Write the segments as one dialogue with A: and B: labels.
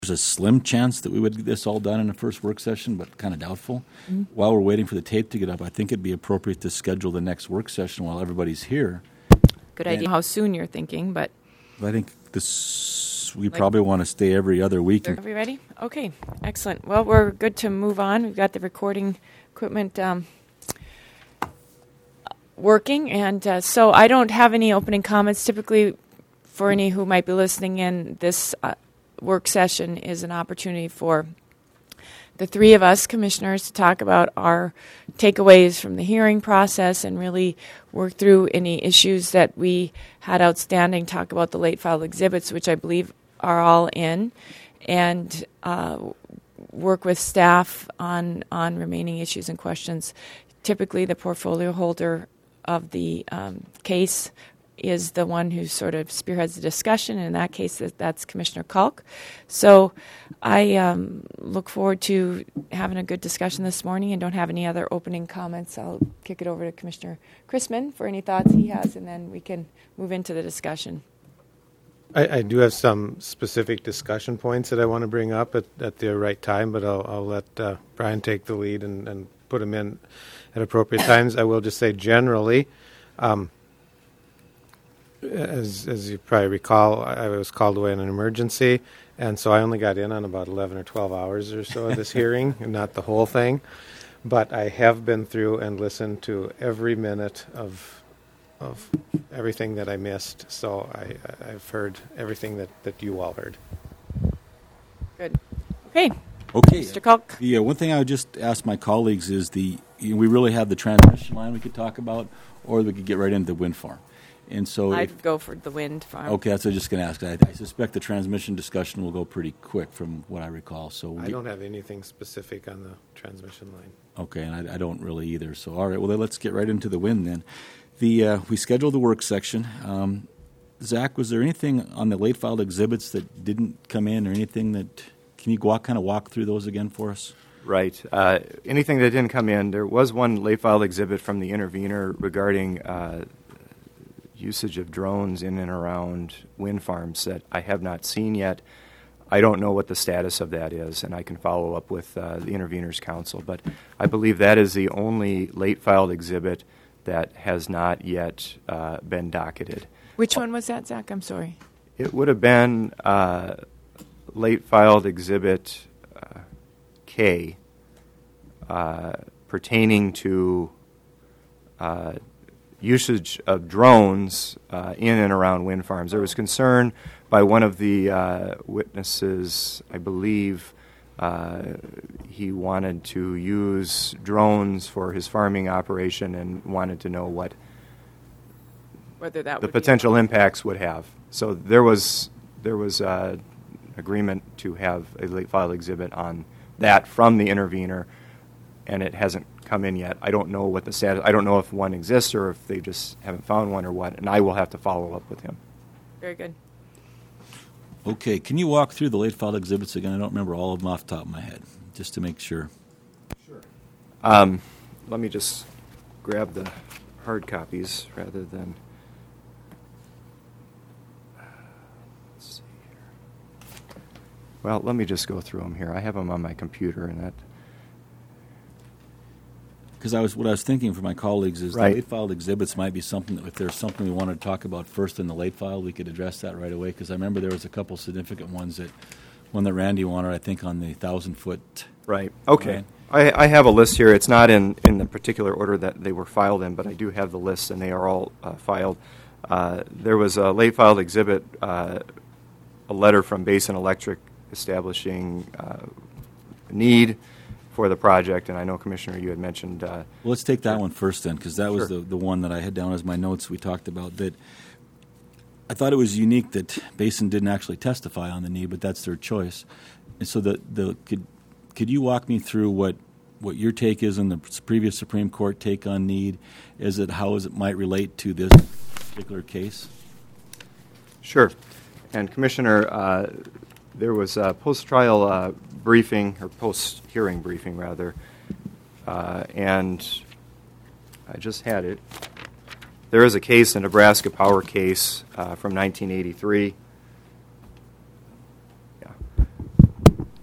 A: there's a slim chance that we would get this all done in the first work session, but kind of doubtful. Mm-hmm. While we're waiting for the tape to get up, I think it'd be appropriate to schedule the next work session while everybody's here.
B: Good idea how soon you're thinking, but
A: I think we probably want to stay every other week.
B: Are we ready? Okay, excellent. Well, we're good to move on. We've got the recording equipment working, and so I don't have any opening comments. Typically, for any who might be listening in, this work session is an opportunity for the three of us commissioners to talk about our takeaways from the hearing process and really work through any issues that we had outstanding, talk about the late filed exhibits, which I believe are all in, and work with staff on remaining issues and questions. Typically, the portfolio holder of the case is the one who sort of spearheads the discussion. In that case, that's Commissioner Kalk. So I look forward to having a good discussion this morning and don't have any other opening comments. I'll kick it over to Commissioner Chrisman for any thoughts he has, and then we can move into the discussion.
C: I do have some specific discussion points that I want to bring up at the right time, but I'll let Brian take the lead and put them in at appropriate times. I will just say generally, as you probably recall, I was called away in an emergency, and so I only got in on about 11 or 12 hours or so of this hearing, and not the whole thing. But I have been through and listened to every minute of everything that I missed, so I've heard everything that you all heard.
B: Good. Okay. Mr. Kalk.
A: Yeah, one thing I would just ask my colleagues is we really have the transmission line we could talk about, or we could get right into the wind farm. And so
B: I'd go for the wind farm.
A: Okay, that's what I was just going to ask. I suspect the transmission discussion will go pretty quick from what I recall. So
C: I don't have anything specific on the transmission line.
A: Okay, and I don't really either. So all right, well, then let's get right into the wind then. We scheduled the work section. Zach, was there anything on the late filed exhibits that didn't come in, or anything that can you kind of walk through those again for us?
D: Right. Anything that didn't come in, there was one late filed exhibit from the intervener regarding usage of drones in and around wind farms that I have not seen yet. I don't know what the status of that is, and I can follow up with the intervener's counsel. But I believe that is the only late filed exhibit that has not yet been docketed.
B: Which one was that, Zach? I'm sorry.
D: It would have been late filed exhibit K pertaining to usage of drones in and around wind farms. There was concern by one of the witnesses, I believe, he wanted to use drones for his farming operation and wanted to know
B: whether that
D: the potential impacts would have. So there was agreement to have a late file exhibit on that from the intervener, and it hasn't come in yet. I don't know what the status. I don't know if one exists or if they just haven't found one or what, and I will have to follow up with him.
B: Very good.
A: Okay, can you walk through the late filed exhibits again? I don't remember all of them off the top of my head, just to make sure.
D: Sure. Let me just grab the hard copies rather than. Let's see here. Well, let me just go through them here. I have them on my computer, and that.
A: Because what I was thinking for my colleagues is
D: right.
A: The late filed exhibits might be something that if there's something we wanted to talk about first in the late file, we could address that right away. Because I remember there was a couple significant ones one that Randy wanted, I think, on the 1,000-foot.
D: Right. Okay. I have a list here. It's not in the particular order that they were filed in, but I do have the list, and they are all filed. There was a late filed exhibit, a letter from Basin Electric establishing need for the project, and I know, Commissioner, you had mentioned.
A: Well, let's take that one first then, because that was the one that I had down as my notes we talked about. That I thought it was unique that Basin didn't actually testify on the need, but that's their choice. And so could you walk me through what your take is on the previous Supreme Court take on need? How it might relate to this particular case?
D: Sure. And Commissioner, there was a post-trial briefing, or post-hearing briefing, rather, and I just had it. There is a case, a Nebraska Power case from 1983. Yeah.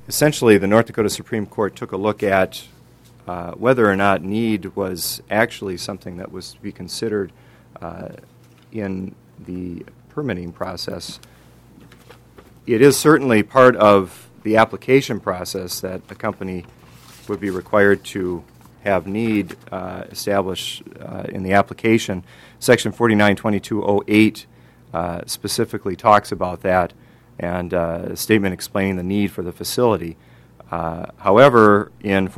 D: essentially the North Dakota Supreme Court took a look at whether or not need was actually something that was to be considered in the permitting process. It is certainly part of the application process that a company would be required to have need established in the application. Section 492208 specifically talks about that, and a statement explaining the need for the facility. However, in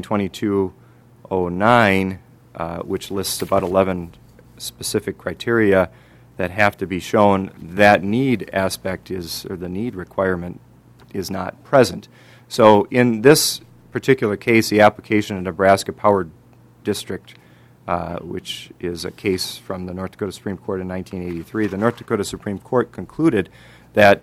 D: 492209, which lists about 11 specific criteria that have to be shown, that need aspect is, or the need requirement is not present. So in this particular case, the application of Nebraska Power District, which is a case from the North Dakota Supreme Court in 1983, the North Dakota Supreme Court concluded that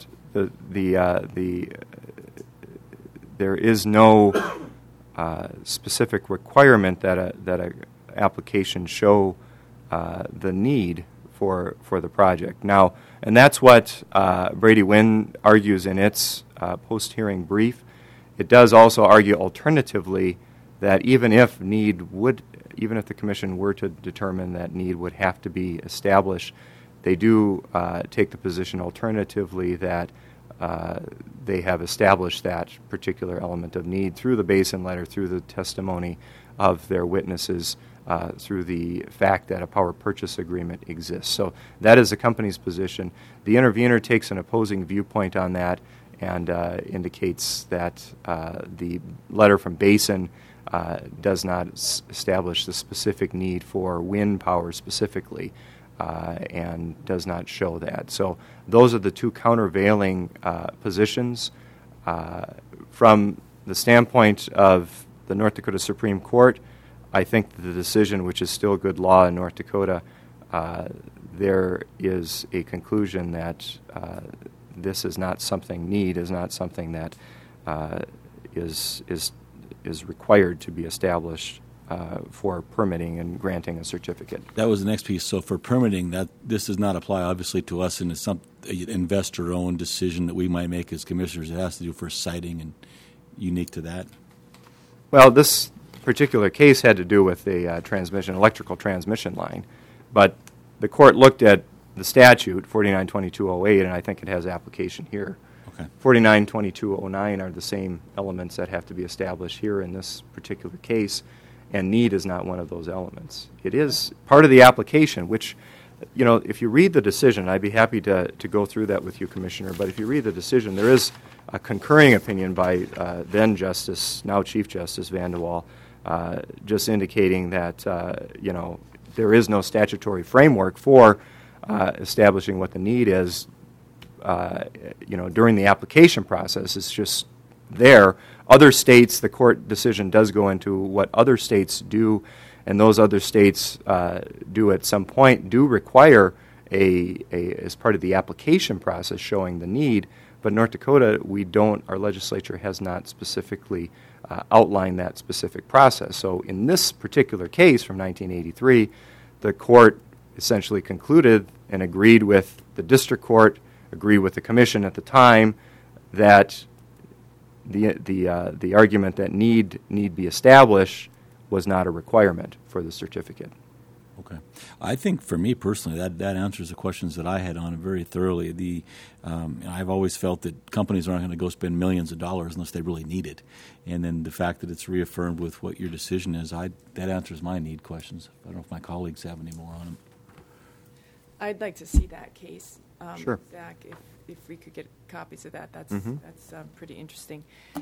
D: there is no specific requirement that a application show the need for the project. Now, and that's what Brady Wynn argues in its post-hearing brief. It does also argue alternatively that even if the commission were to determine that need would have to be established, they do take the position alternatively that they have established that particular element of need through the Basin letter, through the testimony of their witnesses, through the fact that a power purchase agreement exists. So that is the company's position. The intervener takes an opposing viewpoint on that and indicates that the letter from Basin does not establish the specific need for wind power specifically, and does not show that. So those are the two countervailing positions. From the standpoint of the North Dakota Supreme Court, I think the decision, which is still good law in North Dakota, there is a conclusion that this is not something that is required to be established for permitting and granting a certificate.
A: That was the next piece. So for permitting, that this does not apply obviously to us, and it's some investor-owned decision that we might make as commissioners. It has to do for siting and unique to that.
D: Well, this particular case had to do with a electrical transmission line, but the court looked at the statute 492208, and I think it has application here.
A: Okay.
D: 492209 are the same elements that have to be established here in this particular case, and need is not one of those elements. It is part of the application, which, if you read the decision, I'd be happy to go through that with you, Commissioner, but if you read the decision, there is a concurring opinion by then Justice, now Chief Justice Van de Waal, just indicating that, there is no statutory framework for establishing what the need is, during the application process. It's just there. Other states, the court decision does go into what other states do, and those other states do at some point do require as part of the application process showing the need. But North Dakota, our legislature has not specifically outlined that specific process. So in this particular case from 1983, the court essentially concluded and agreed with the district court, agreed with the commission at the time, that the argument that need be established was not a requirement for the certificate.
A: Okay. I think for me personally, that answers the questions that I had on it very thoroughly. I've always felt that companies aren't going to go spend millions of dollars unless they really need it. And then the fact that it's reaffirmed with what your decision is, that answers my need questions. I don't know if my colleagues have any more on them.
B: I'd like to see that case,
D: Sure.
B: Zach, if we could get copies of that. That's pretty interesting.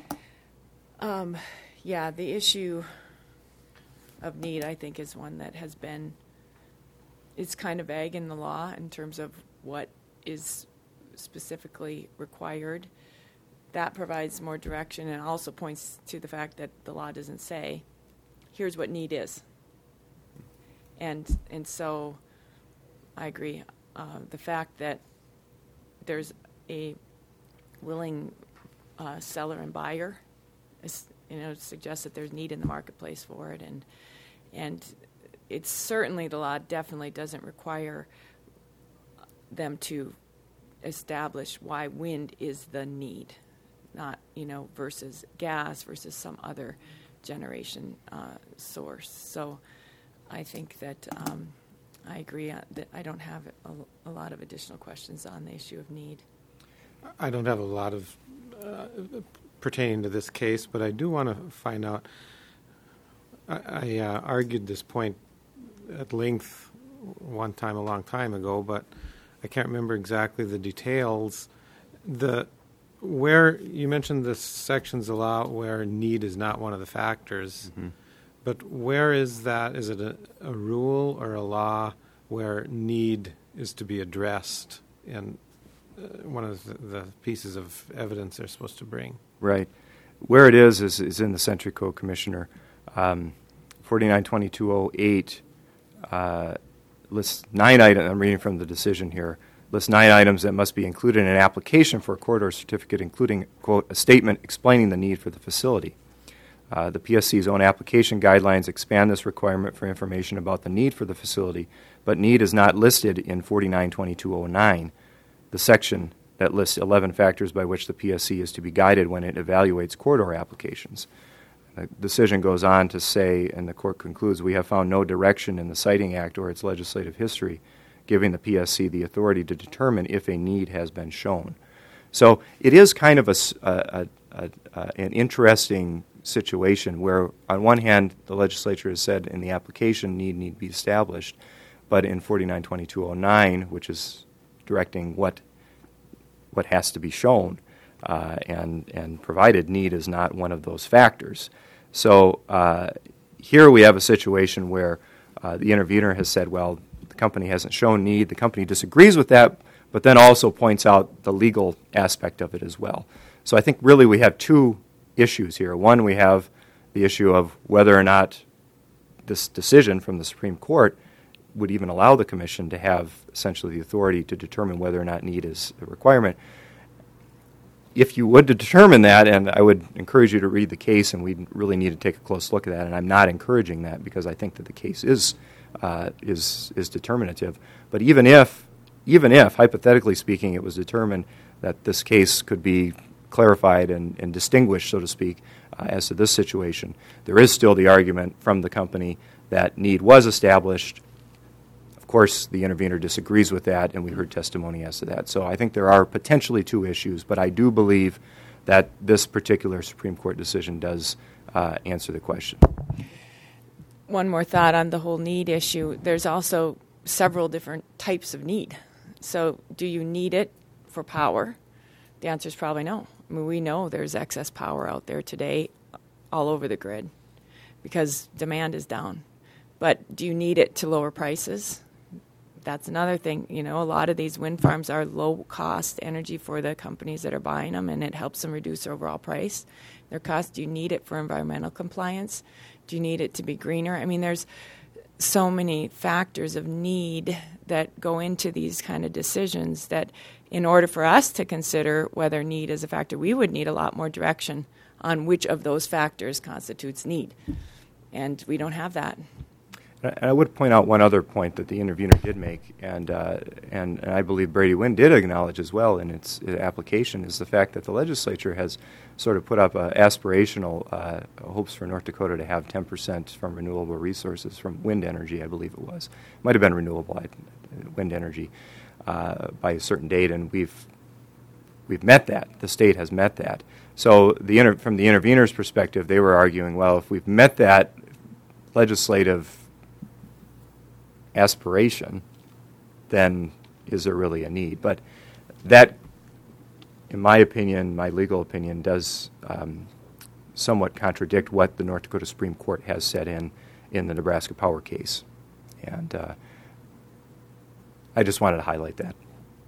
B: The issue of need, I think, is one that it's kind of vague in the law in terms of what is specifically required. That provides more direction and also points to the fact that the law doesn't say, here's what need is. And so I agree. The fact that there's a willing seller and buyer suggests that there's need in the marketplace for it, and it's certainly, the law definitely doesn't require them to establish why wind is the need. not, versus gas versus some other generation source. So I think that I agree that I don't have a lot of additional questions on the issue of need.
C: I don't have a lot of pertaining to this case, but I do want to find out. I argued this point at length one time a long time ago, but I can't remember exactly the details. Where you mentioned the sections allow where need is not one of the factors, but where is that? Is it a rule or a law where need is to be addressed in one of the pieces of evidence they're supposed to bring?
D: Right. Where it is in the Century Code, Commissioner. 492208 lists 9 items. I'm reading from the decision here. Lists 9 items that must be included in an application for a corridor certificate, including, quote, a statement explaining the need for the facility. The PSC's own application guidelines expand this requirement for information about the need for the facility, but need is not listed in 492209, the section that lists 11 factors by which the PSC is to be guided when it evaluates corridor applications. The decision goes on to say, and the court concludes, we have found no direction in the Siting Act or its legislative history giving the PSC the authority to determine if a need has been shown. So it is kind of an interesting situation where, on one hand, the legislature has said in the application need be established, but in 492209, which is directing what has to be shown and provided, need is not one of those factors. So here we have a situation where the intervener has said, well, the company hasn't shown need, the company disagrees with that, but then also points out the legal aspect of it as well. So I think really we have 2 issues here. One, we have the issue of whether or not this decision from the Supreme Court would even allow the Commission to have essentially the authority to determine whether or not need is a requirement. If you would to determine that, and I would encourage you to read the case, and we really need to take a close look at that, and I'm not encouraging that because I think that the case is determinative. But even if, hypothetically speaking, it was determined that this case could be clarified and distinguished, so to speak, as to this situation, there is still the argument from the company that need was established. Of course, the intervener disagrees with that, and we heard testimony as to that. So I think there are potentially 2 issues, but I do believe that this particular Supreme Court decision does answer the question.
B: One more thought on the whole need issue. There's also several different types of need. So do you need it for power? The answer is probably no. I mean, we know there's excess power out there today all over the grid because demand is down. But do you need it to lower prices? That's another thing. A lot of these wind farms are low-cost energy for the companies that are buying them, and it helps them reduce their overall price. Their cost, do you need it for environmental compliance? Do you need it to be greener? I mean, there's so many factors of need that go into these kind of decisions that in order for us to consider whether need is a factor, we would need a lot more direction on which of those factors constitutes need. And we don't have that.
D: And I would point out one other point that the intervener did make, and I believe Brady Wind did acknowledge as well in its application, is the fact that the legislature has sort of put up aspirational hopes for North Dakota to have 10% from renewable resources, from wind energy, I believe it was. It might have been renewable wind energy by a certain date, and we've met that. The state has met that. So from the intervener's perspective, they were arguing, well, if we've met that legislative aspiration, then is there really a need? But that, in my opinion, my legal opinion, does somewhat contradict what the North Dakota Supreme Court has said in the Nebraska Power case. And I just wanted to highlight that.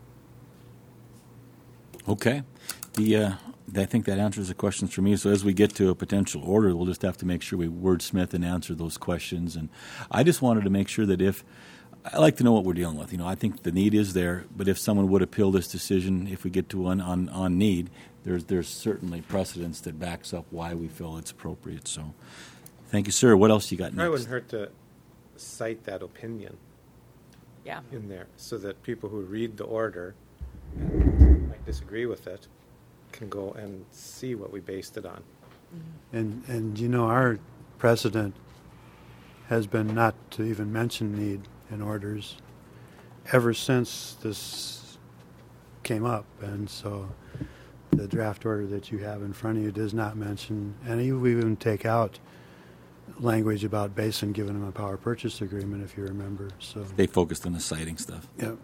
A: Okay. I think that answers the questions for me. So as we get to a potential order, we'll just have to make sure we wordsmith and answer those questions. And I just wanted to make sure that I like to know what we're dealing with. I think the need is there, but if someone would appeal this decision, if we get to one on need, there's certainly precedence that backs up why we feel it's appropriate. So thank you, sir. What else you got next?
C: It wouldn't hurt to cite that opinion in there so that people who read the order might disagree with it can go and see what we based it on.
E: And you know, our precedent has been not to even mention need in orders ever since this came up. And so the draft order that you have in front of you does not mention, and we even take out language about Basin giving them a power purchase agreement, if you remember. So
A: They focused on the siting stuff.
E: Yep.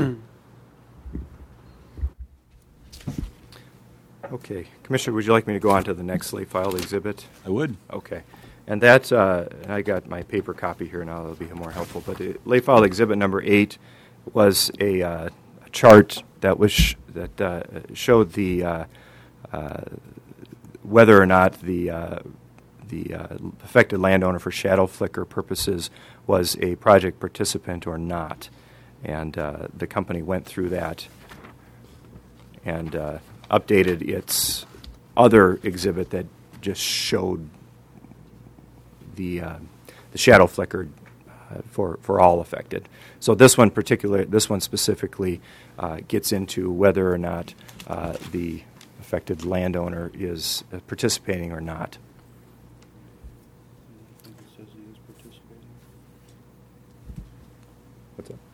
D: Okay. Commissioner, would you like me to go on to the next late filed exhibit?
A: I would.
D: Okay. And that, I got my paper copy here now, that'll be more helpful. But late filed exhibit number 8 was a chart that showed the whether or not the affected landowner for shadow flicker purposes was a project participant or not. And the company went through that and updated its other exhibit that just showed the shadow flicker for all affected. So this one specifically gets into whether or not the affected landowner is participating or not. What's that?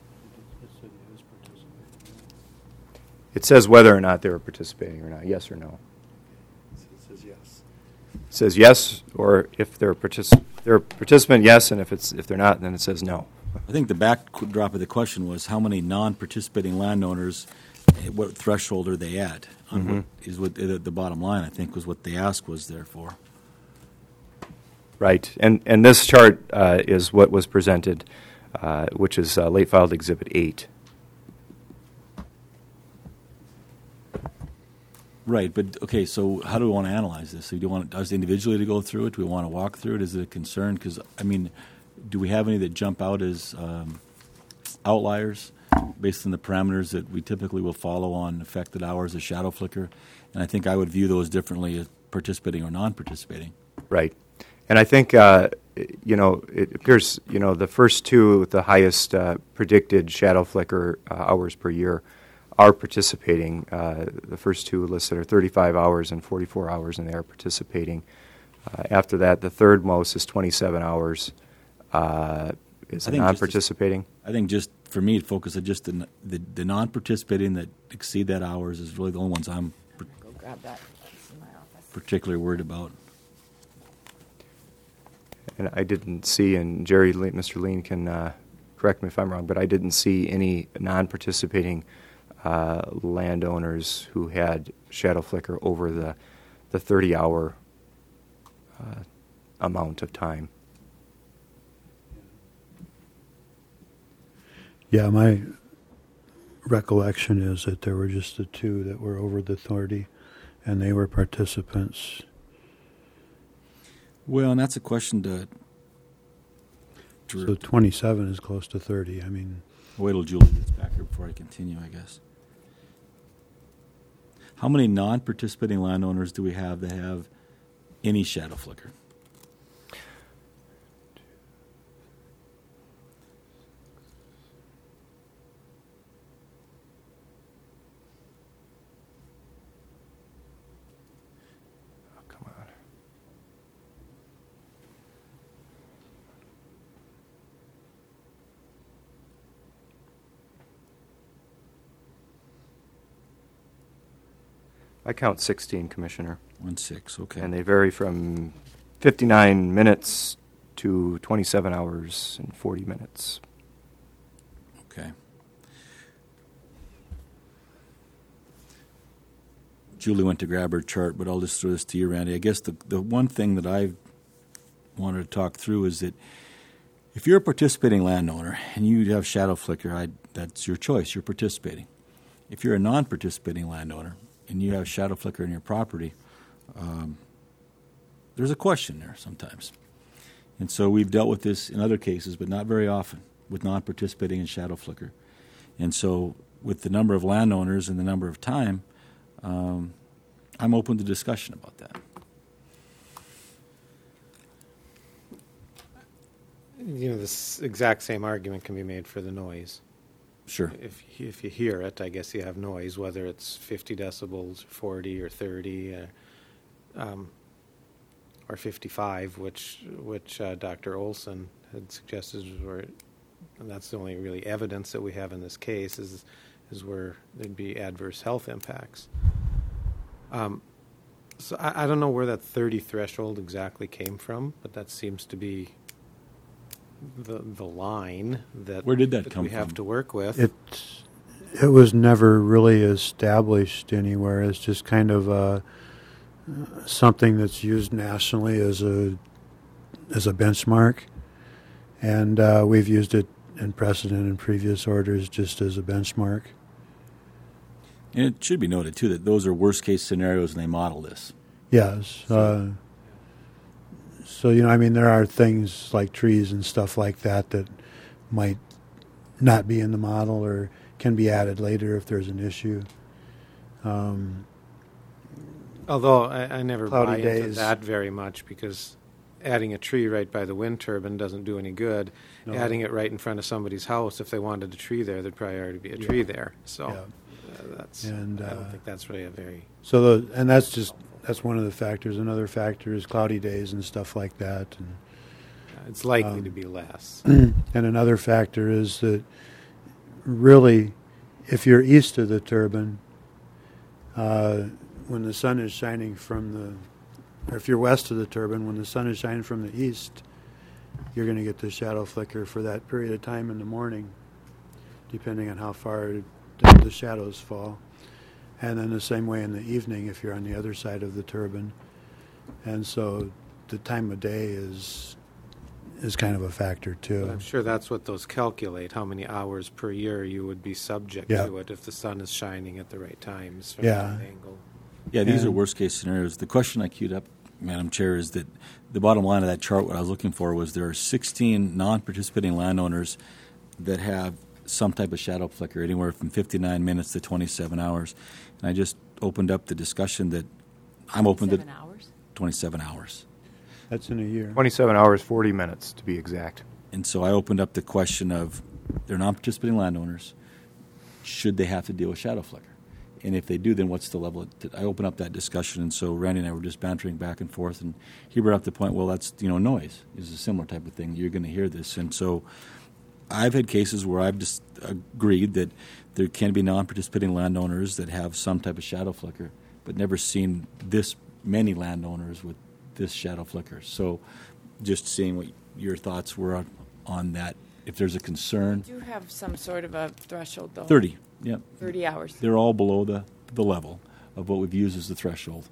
D: It says whether or not they were participating or not, yes or no.
E: It says yes.
D: It says yes, or if they're a participant, yes, and if they're not, then it says no.
A: I think the backdrop of the question was how many non-participating landowners, what threshold are they at? On what the bottom line, I think, was what the ask was there for.
D: Right, and this chart is what was presented, which is late filed exhibit 8.
A: Right, but okay, so how do we want to analyze this? So do you want us individually to go through it? Do we want to walk through it? Is it a concern? Because, I mean, do we have any that jump out as outliers based on the parameters that we typically will follow on affected hours of shadow flicker? And I think I would view those differently as participating or non-participating.
D: Right. And I think, it appears, the first two with the highest predicted shadow flicker hours per year are participating. The first two listed are 35 hours and 44 hours, and they are participating. After that, the third most is 27 hours. Is non-participating?
A: I think just for me, focus on just the non-participating that exceed that hours is really the only ones I'm
B: Go grab that. It's in my office.
A: particularly worried about.
D: And I didn't see, and Mr. Lean can correct me if I'm wrong, but I didn't see any non-participating landowners who had shadow flicker over the 30-hour amount of time.
E: Yeah, my recollection is that there were just the two that were over the 30, and they were participants.
A: Well, and that's a question to
E: So 27 is close to 30. I mean,
A: wait till Julie gets back here before I continue, I guess. How many non-participating landowners do we have that have any shadow flicker?
D: Oh, come on. I count 16, Commissioner.
A: 1-6, okay.
D: And they vary from 59 minutes to 27 hours and 40 minutes.
A: Okay. Julie went to grab her chart, but I'll just throw this to you, Randy. I guess the one thing that I wanted to talk through is that if you're a participating landowner and you have shadow flicker, that's your choice. You're participating. If you're a non-participating landowner and you have shadow flicker in your property, there's a question there sometimes. And so we've dealt with this in other cases, but not very often, with non-participating and shadow flicker. And so with the number of landowners and the number of time, I'm open to discussion about that.
C: This exact same argument can be made for the noise.
A: Sure.
C: If you hear it, I guess you have noise, whether it's 50 decibels, 40 or 30, or 55, which Dr. Olson had suggested were, and that's the only really evidence that we have in this case is where there'd be adverse health impacts. So I don't know where that 30 threshold exactly came from, but that seems to be the line that
A: Where did that come
C: we have
A: from?
C: to work with.
E: It was never really established anywhere. It's just kind of something that's used nationally as a benchmark, and we've used it in precedent in previous orders just as a benchmark.
A: And it should be noted, too, that those are worst-case scenarios, and they model this.
E: Yes. So, I mean, there are things like trees and stuff like that that might not be in the model or can be added later if there's an issue.
C: Although I never buy
E: Cloudy
C: into
E: days.
C: that very much, because adding a tree right by the wind turbine doesn't do any good.
E: No.
C: Adding it right in front of somebody's house, if they wanted a tree there, there'd probably already be a tree there. So
E: Yeah.
C: that's.
E: And,
C: I don't think that's really a very.
E: So, that's one of the factors. Another factor is cloudy days and stuff like that. And
C: It's likely to be less.
E: and another factor is that really, if you're east of the turbine, when the sun is shining or if you're west of the turbine, when the sun is shining from the east, you're going to get the shadow flicker for that period of time in the morning, depending on how far the shadows fall. And then the same way in the evening if you're on the other side of the turbine. And so the time of day is kind of a factor too.
C: But I'm sure that's what those calculate, how many hours per year you would be subject
E: Yeah.
C: to it if the sun is shining at the right times from
E: Yeah.
C: that angle.
A: Yeah, these are
E: And-
A: worst-case scenarios. The question I queued up, Madam Chair, is that the bottom line of that chart, what I was looking for, was there are 16 non-participating landowners that have some type of shadow flicker, anywhere from 59 minutes to 27 hours. And I just opened up the discussion that I'm open to 27 hours.
E: That's in a year.
D: 27 hours, 40 minutes to be exact.
A: And so I opened up the question of they're non-participating landowners. Should they have to deal with shadow flicker? And if they do, then what's the level? I opened up that discussion, and so Randy and I were just bantering back and forth, and he brought up the point, well, that's, noise is a similar type of thing. You're going to hear this. And so I've had cases where I've just agreed that there can be non-participating landowners that have some type of shadow flicker, but never seen this many landowners with this shadow flicker. So just seeing what your thoughts were on that. If there's a concern,
B: Do you have some sort of a threshold, though?
A: 30, yeah.
B: 30 hours.
A: They're all below the level of what we've used as the threshold.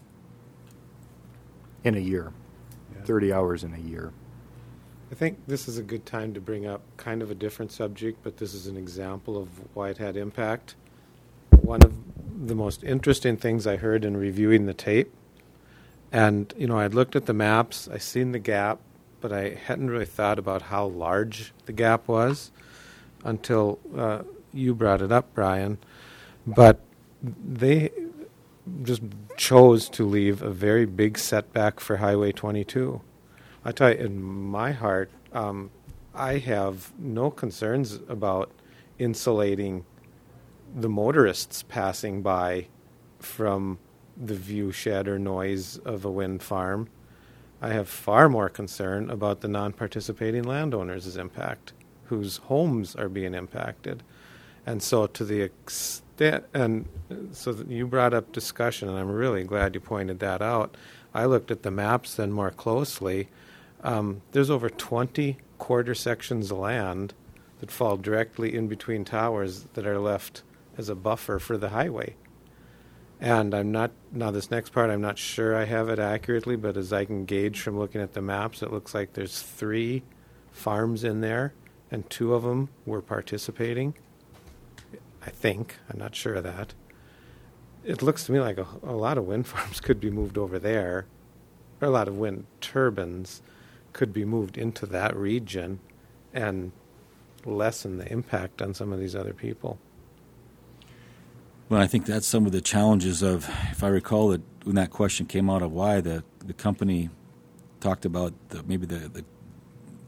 D: In a year.
E: Yeah.
D: 30 hours in a year.
C: I think this is a good time to bring up kind of a different subject, but this is an example of why it had impact. One of the most interesting things I heard in reviewing the tape, and, I'd looked at the maps, I seen the gap, but I hadn't really thought about how large the gap was until you brought it up, Brian. But they just chose to leave a very big setback for Highway 22. I tell you, in my heart, I have no concerns about insulating the motorists passing by from the view shed or noise of a wind farm. I have far more concern about the non-participating landowners' impact, whose homes are being impacted. And so to the extent, and so that you brought up discussion, and I'm really glad you pointed that out. I looked at the maps then more closely. There's over 20 quarter sections of land that fall directly in between towers that are left as a buffer for the highway. And now this next part, I'm not sure I have it accurately, but as I can gauge from looking at the maps, it looks like there's 3 farms in there, and 2 of them were participating. I think. I'm not sure of that. It looks to me like a lot of wind farms could be moved over there, or a lot of wind turbines could be moved into that region and lessen the impact on some of these other people.
A: Well, I think that's some of the challenges of, if I recall, that when that question came out of why the company talked about maybe the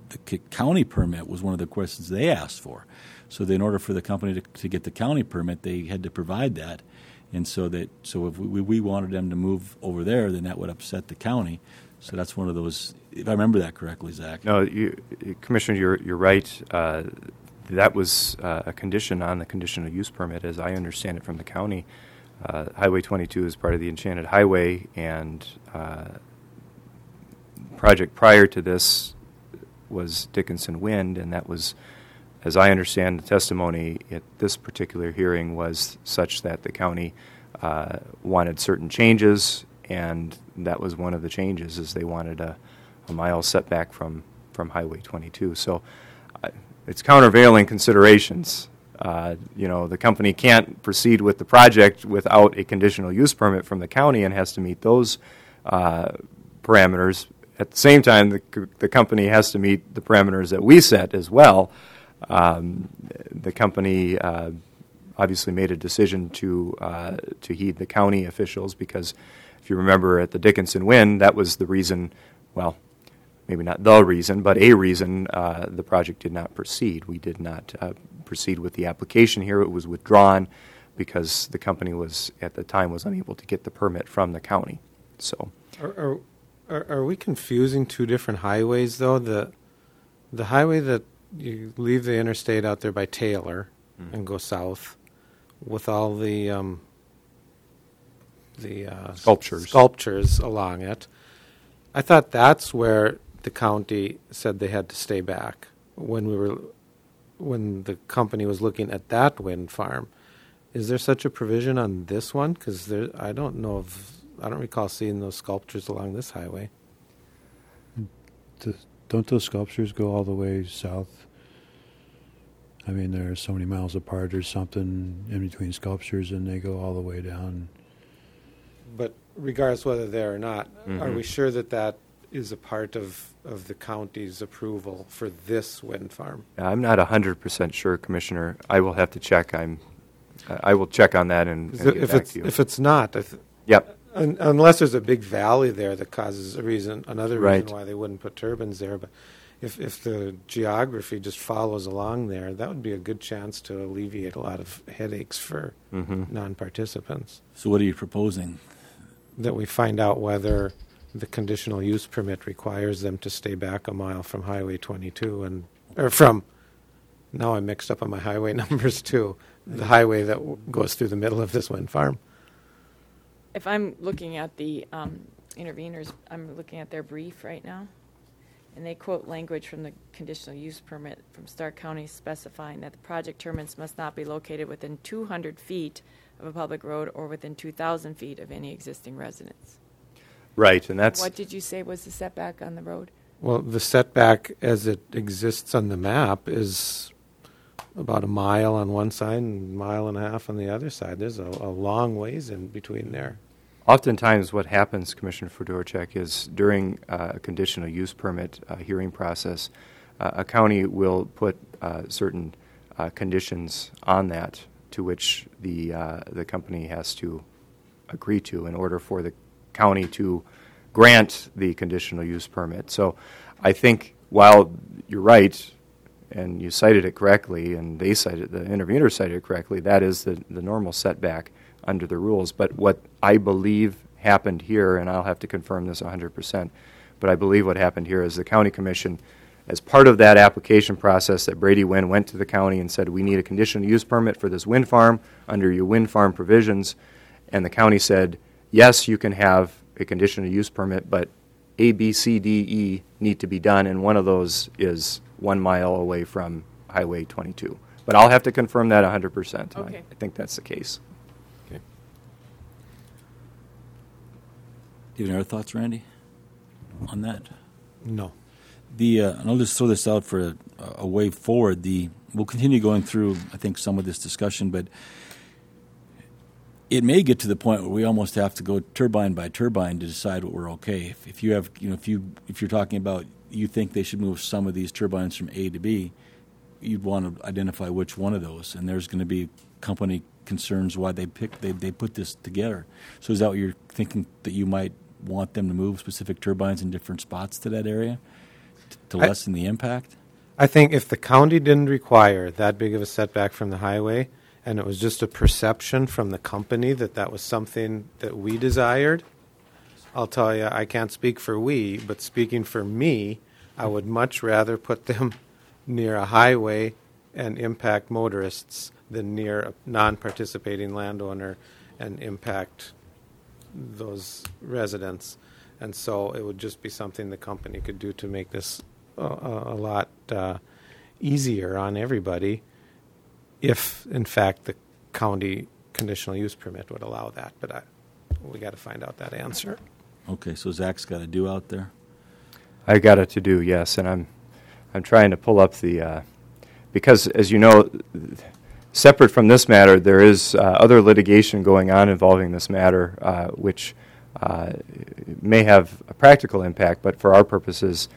A: county permit was one of the questions they asked for. So in order for the company to get the county permit, they had to provide that. And so if we wanted them to move over there, then that would upset the county. So that's one of those, if I remember that correctly, Zach.
D: No, Commissioner, you're right. That was a condition on the conditional use permit, as I understand it from the county. Highway 22 is part of the Enchanted Highway, and project prior to this was Dickinson Wind, and that was, as I understand the testimony at this particular hearing, was such that the county wanted certain changes, and that was one of the changes, is they wanted a mile setback from Highway 22. So it's countervailing considerations. The company can't proceed with the project without a conditional use permit from the county and has to meet those parameters. At the same time, the company has to meet the parameters that we set as well. The company obviously made a decision to heed the county officials because, if you remember, at the Dickinson Wind, that was the reason, well, maybe not the reason, but a reason the project did not proceed. We did not proceed with the application here. It was withdrawn because the company was, at the time, was unable to get the permit from the county. So,
C: Are we confusing two different highways, though? The highway that you leave the interstate out there by Taylor and go south with all the sculptures along it. I thought that's where the county said they had to stay back when the company was looking at that wind farm. Is there such a provision on this one? Because I don't recall seeing those sculptures along this highway.
E: Don't those sculptures go all the way south? I mean, they're so many miles apart or something in between sculptures, and they go all the way down.
C: But regardless whether they're or not, are we sure that is a part of the county's approval for this wind farm?
D: I'm not 100% sure, Commissioner. I will have to check. I will check on that and get back to you.
C: If it's not,
D: yep.
C: Unless there's a big valley there that causes another
D: Right.
C: reason why they wouldn't put turbines there. But if the geography just follows along there, that would be a good chance to alleviate a lot of headaches for non-participants.
A: So what are you proposing?
C: That we find out whether the conditional use permit requires them to stay back a mile from Highway 22 now I'm mixed up on my highway numbers too, the highway that goes through the middle of this wind farm.
B: If I'm looking at the interveners, I'm looking at their brief right now, and they quote language from the conditional use permit from Stark County specifying that the project terminus must not be located within 200 feet of a public road or within 2,000 feet of any existing residence.
D: Right, and that's...
B: What did you say was the setback on the road?
C: Well, the setback as it exists on the map is about a mile on one side and a mile and a half on the other side. There's a long ways in between there.
D: Oftentimes what happens, Commissioner Fedorchak, is during a conditional use permit hearing process, a county will put certain conditions on that to which the company has to agree to in order for the county to grant the conditional use permit. So I think while you're right, and you cited it correctly, and the intervener cited it correctly, that is the normal setback under the rules. But what I believe happened here, and I'll have to confirm this 100%, but I believe what happened here is the county commission, as part of that application process that Brady Wind went to the county and said, we need a conditional use permit for this wind farm under your wind farm provisions, and the county said, yes, you can have a conditional use permit, but A, B, C, D, E need to be done, and one of those is 1 mile away from Highway 22. But I'll have to confirm that 100%.
B: Okay.
D: I think that's the case.
A: Do you have any other thoughts, Randy, on that?
C: No.
A: And I'll just throw this out for a way forward. We'll continue going through, I think, some of this discussion, but it may get to the point where we almost have to go turbine by turbine to decide what we're okay. If you have, if you're talking about, you think they should move some of these turbines from A to B, you'd want to identify which one of those, and there's going to be company concerns why they put this together. So is that what you're thinking, that you might want them to move specific turbines in different spots to that area? to lessen the impact?
C: I think if the county didn't require that big of a setback from the highway, and it was just a perception from the company that that was something that we desired, I'll tell you, I can't speak for we, but speaking for me, I would much rather put them near a highway and impact motorists than near a non-participating landowner and impact those residents. And so it would just be something the company could do to make this a lot easier on everybody if, in fact, the county conditional use permit would allow that. But we got to find out that answer.
A: Okay, so Zach's got a do out there?
D: I got it to do, yes, and I'm trying to pull up the because, as you know, separate from this matter, there is other litigation going on involving this matter, which may have a practical impact, but for our purposes,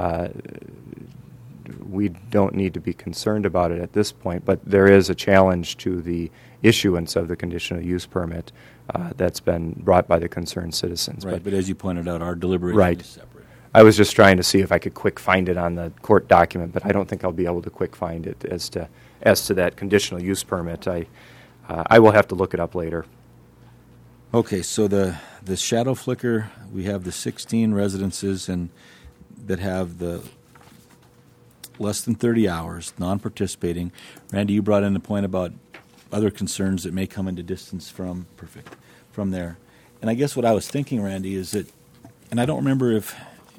D: we don't need to be concerned about it at this point. But there is a challenge to the issuance of the conditional use permit that's been brought by the concerned citizens.
A: Right, but as you pointed out, our deliberation
D: Right.
A: is separate.
D: I was just trying to see if I could quick find it on the court document, but I don't think I'll be able to quick find it as to that conditional use permit. I will have to look it up later.
A: Okay, so the shadow flicker, we have the 16 residences and that have the less than 30 hours, non-participating. Randy, you brought in a point about other concerns that may come into distance from there. And I guess what I was thinking, Randy, is that, and I don't remember if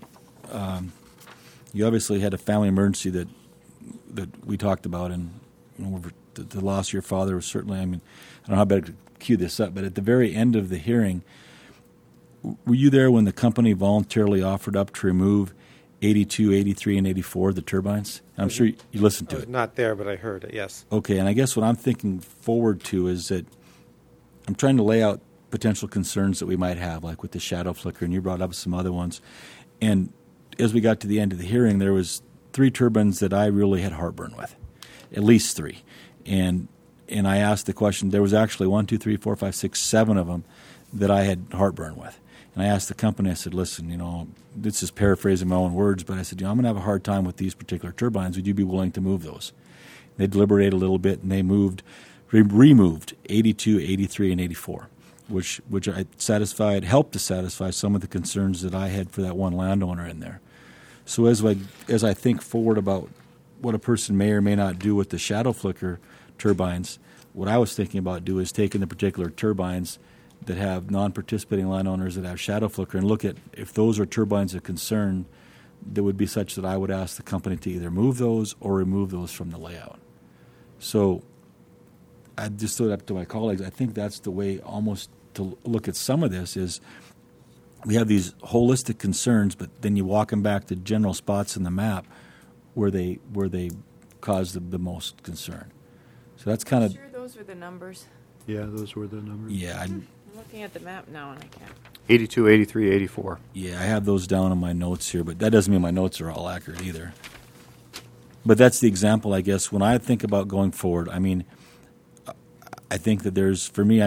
A: you obviously had a family emergency that we talked about, and the loss of your father was certainly, I don't know how better to cue this up, but at the very end of the hearing, were you there when the company voluntarily offered up to remove 82, 83, and 84, the turbines? I'm sure you listened to
C: I was
A: it.
C: not there, but I heard it, yes.
A: Okay, and I guess what I'm thinking forward to is that I'm trying to lay out potential concerns that we might have, like with the shadow flicker, and you brought up some other ones. And as we got to the end of the hearing, there was 3 turbines that I really had heartburn with, at least 3. And I asked the question, there was actually 1, 2, 3, 4, 5, 6, 7 of them that I had heartburn with. And I asked the company, I said, listen, this is paraphrasing my own words, but I said, I'm going to have a hard time with these particular turbines. Would you be willing to move those? They deliberated a little bit, and they removed 82, 83, and 84, which I helped to satisfy some of the concerns that I had for that one landowner in there. So as I think forward about what a person may or may not do with the shadow flicker turbines, what I was thinking about doing is taking the particular turbines that have non-participating landowners that have shadow flicker and look at if those are turbines of concern that would be such that I would ask the company to either move those or remove those from the layout. So I just stood up to my colleagues. I think that's the way almost to look at some of this is we have these holistic concerns, but then you walk them back to general spots in the map where they cause the most concern. So that's kind of...
B: Sure, those were the numbers.
E: Yeah, those were the numbers.
A: Yeah,
B: I'm looking at the map now and I can't.
D: 82, 83, 84.
A: Yeah, I have those down in my notes here, but that doesn't mean my notes are all accurate either. But that's the example, I guess, when I think about going forward. I think that there's, for me,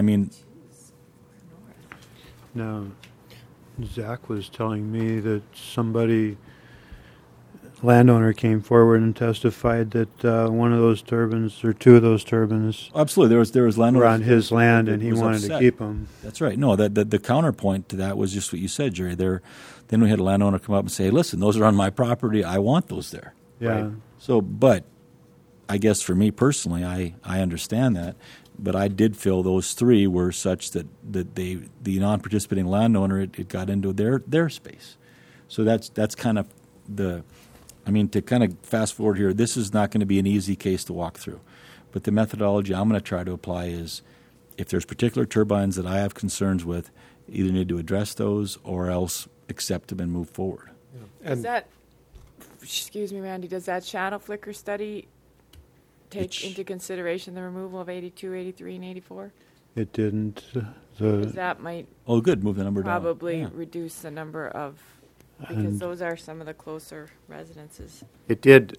E: Now, Zach was telling me that landowner came forward and testified that one of those turbines or 2 of those turbines
A: absolutely there was landowners
E: were on his land and he
A: was
E: wanted
A: upset
E: to keep them.
A: That's right. No, the counterpoint to that was just what you said, Jerry. Then we had a landowner come up and say, listen, those are on my property. I want those there.
E: Yeah.
A: Right? So, but I guess for me personally, I understand that. But I did feel those 3 were such that the non-participating landowner, it got into their space. So that's kind of to kind of fast forward here, this is not going to be an easy case to walk through. But the methodology I'm going to try to apply is if there's particular turbines that I have concerns with, either need to address those or else accept them and move forward.
C: And
B: Excuse me, Randy, does that shadow flicker study take into consideration the removal of 82, 83, and 84?
E: It didn't.
B: Because that might
A: Oh, good. Move the number down.
B: probably
A: Yeah.
B: reduce the number of, because those are some of the closer residences.
D: It did.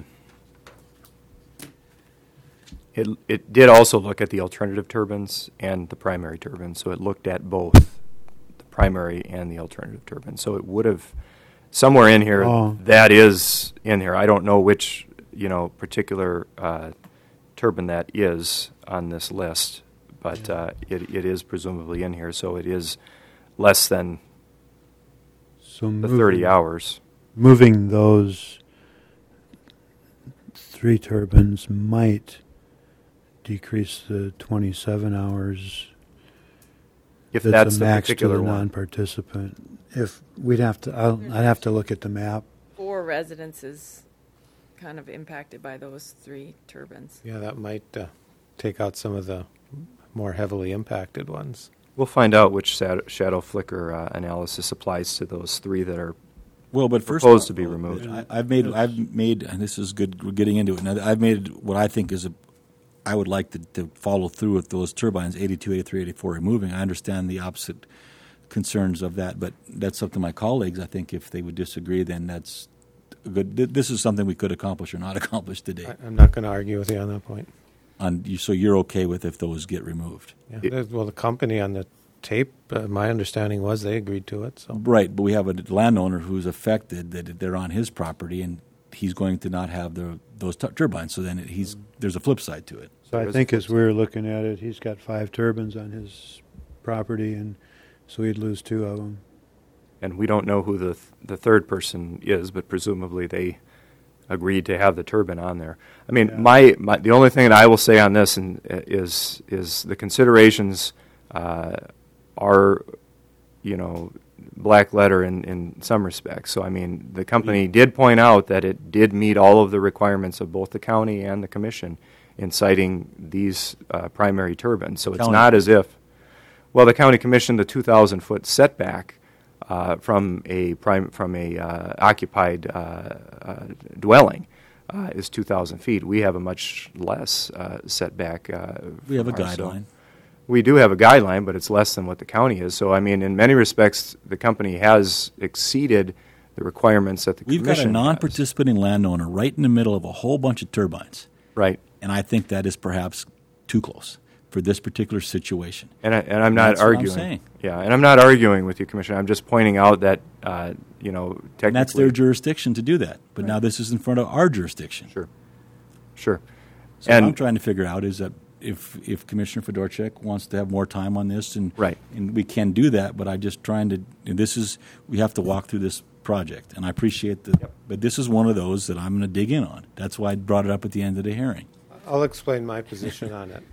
D: It did also look at the alternative turbines and the primary turbines, so it looked at both the primary and the alternative turbines. So it would have somewhere in here
E: Oh.
D: that is in here. I don't know which particular turbine that is on this list, but it is presumably in here, so it is less than
E: So
D: the 30 hours.
E: moving those 3 turbines might decrease the 27 hours.
D: If that's
E: a
D: the
E: max to
D: particular
E: the
D: one.
E: non-participant. If we'd have to, I'd have to look at the map.
B: 4 residences kind of impacted by those 3 turbines.
C: Yeah, that might take out some of the more heavily impacted ones.
D: We'll find out which shadow flicker analysis applies to those 3 that are.
A: Well, but first
D: Proposed
A: off,
D: to be removed.
A: I've made, and this is good. We're getting into it now. I've made what I think is I would like to follow through with those turbines, 82, 83, 84 removing. I understand the opposite concerns of that, but that's up to my colleagues. I think if they would disagree, then that's good. This is something we could accomplish or not accomplish today.
C: I'm not going to argue with you on that point.
A: So you're okay with if those get removed,
C: Yeah. Well, the company on the tape, my understanding was they agreed to it. So
A: right? But we have a landowner who's affected that they're on his property, and he's going to not have those turbines. So then there's a flip side to it.
E: So I think as we're looking at it, he's got 5 turbines on his property, and so he'd lose 2 of them.
D: And we don't know who the third person is, but presumably they agreed to have the turbine on there. I mean,
E: Yeah.
D: the only thing that I will say on this is the considerations are, black letter in some respects. So, I mean, the company did point out that it did meet all of the requirements of both the county and the commission in citing these primary turbines. So it's
A: County.
D: not as if, the county commissioned the 2,000-foot setback from a occupied dwelling is 2,000 feet. We have a much less setback.
A: We have a
D: from ours. So
A: guideline.
D: we do have a guideline, but it's less than what the county is. So, I mean, in many respects, the company has exceeded the requirements that the
A: We've got a
D: commission has.
A: non-participating landowner right in the middle of a whole bunch of turbines,
D: Right.
A: and I think that is perhaps too close for this particular situation.
D: And I'm not
A: That's what I'm
D: arguing.
A: saying.
D: Yeah, and I'm not arguing with you, Commissioner. I'm just pointing out that, technically.
A: And that's their jurisdiction to do that. But now this is in front of our jurisdiction.
D: Sure.
A: So
D: And-
A: what I'm trying to figure out is that if Commissioner Fedorchak wants to have more time on this, and
D: Right.
A: and we can do that, but I'm just trying to. We have to walk through this project, and I appreciate but this is one of those that I'm going to dig in on. That's why I brought it up at the end of the hearing.
C: I'll explain my position on it.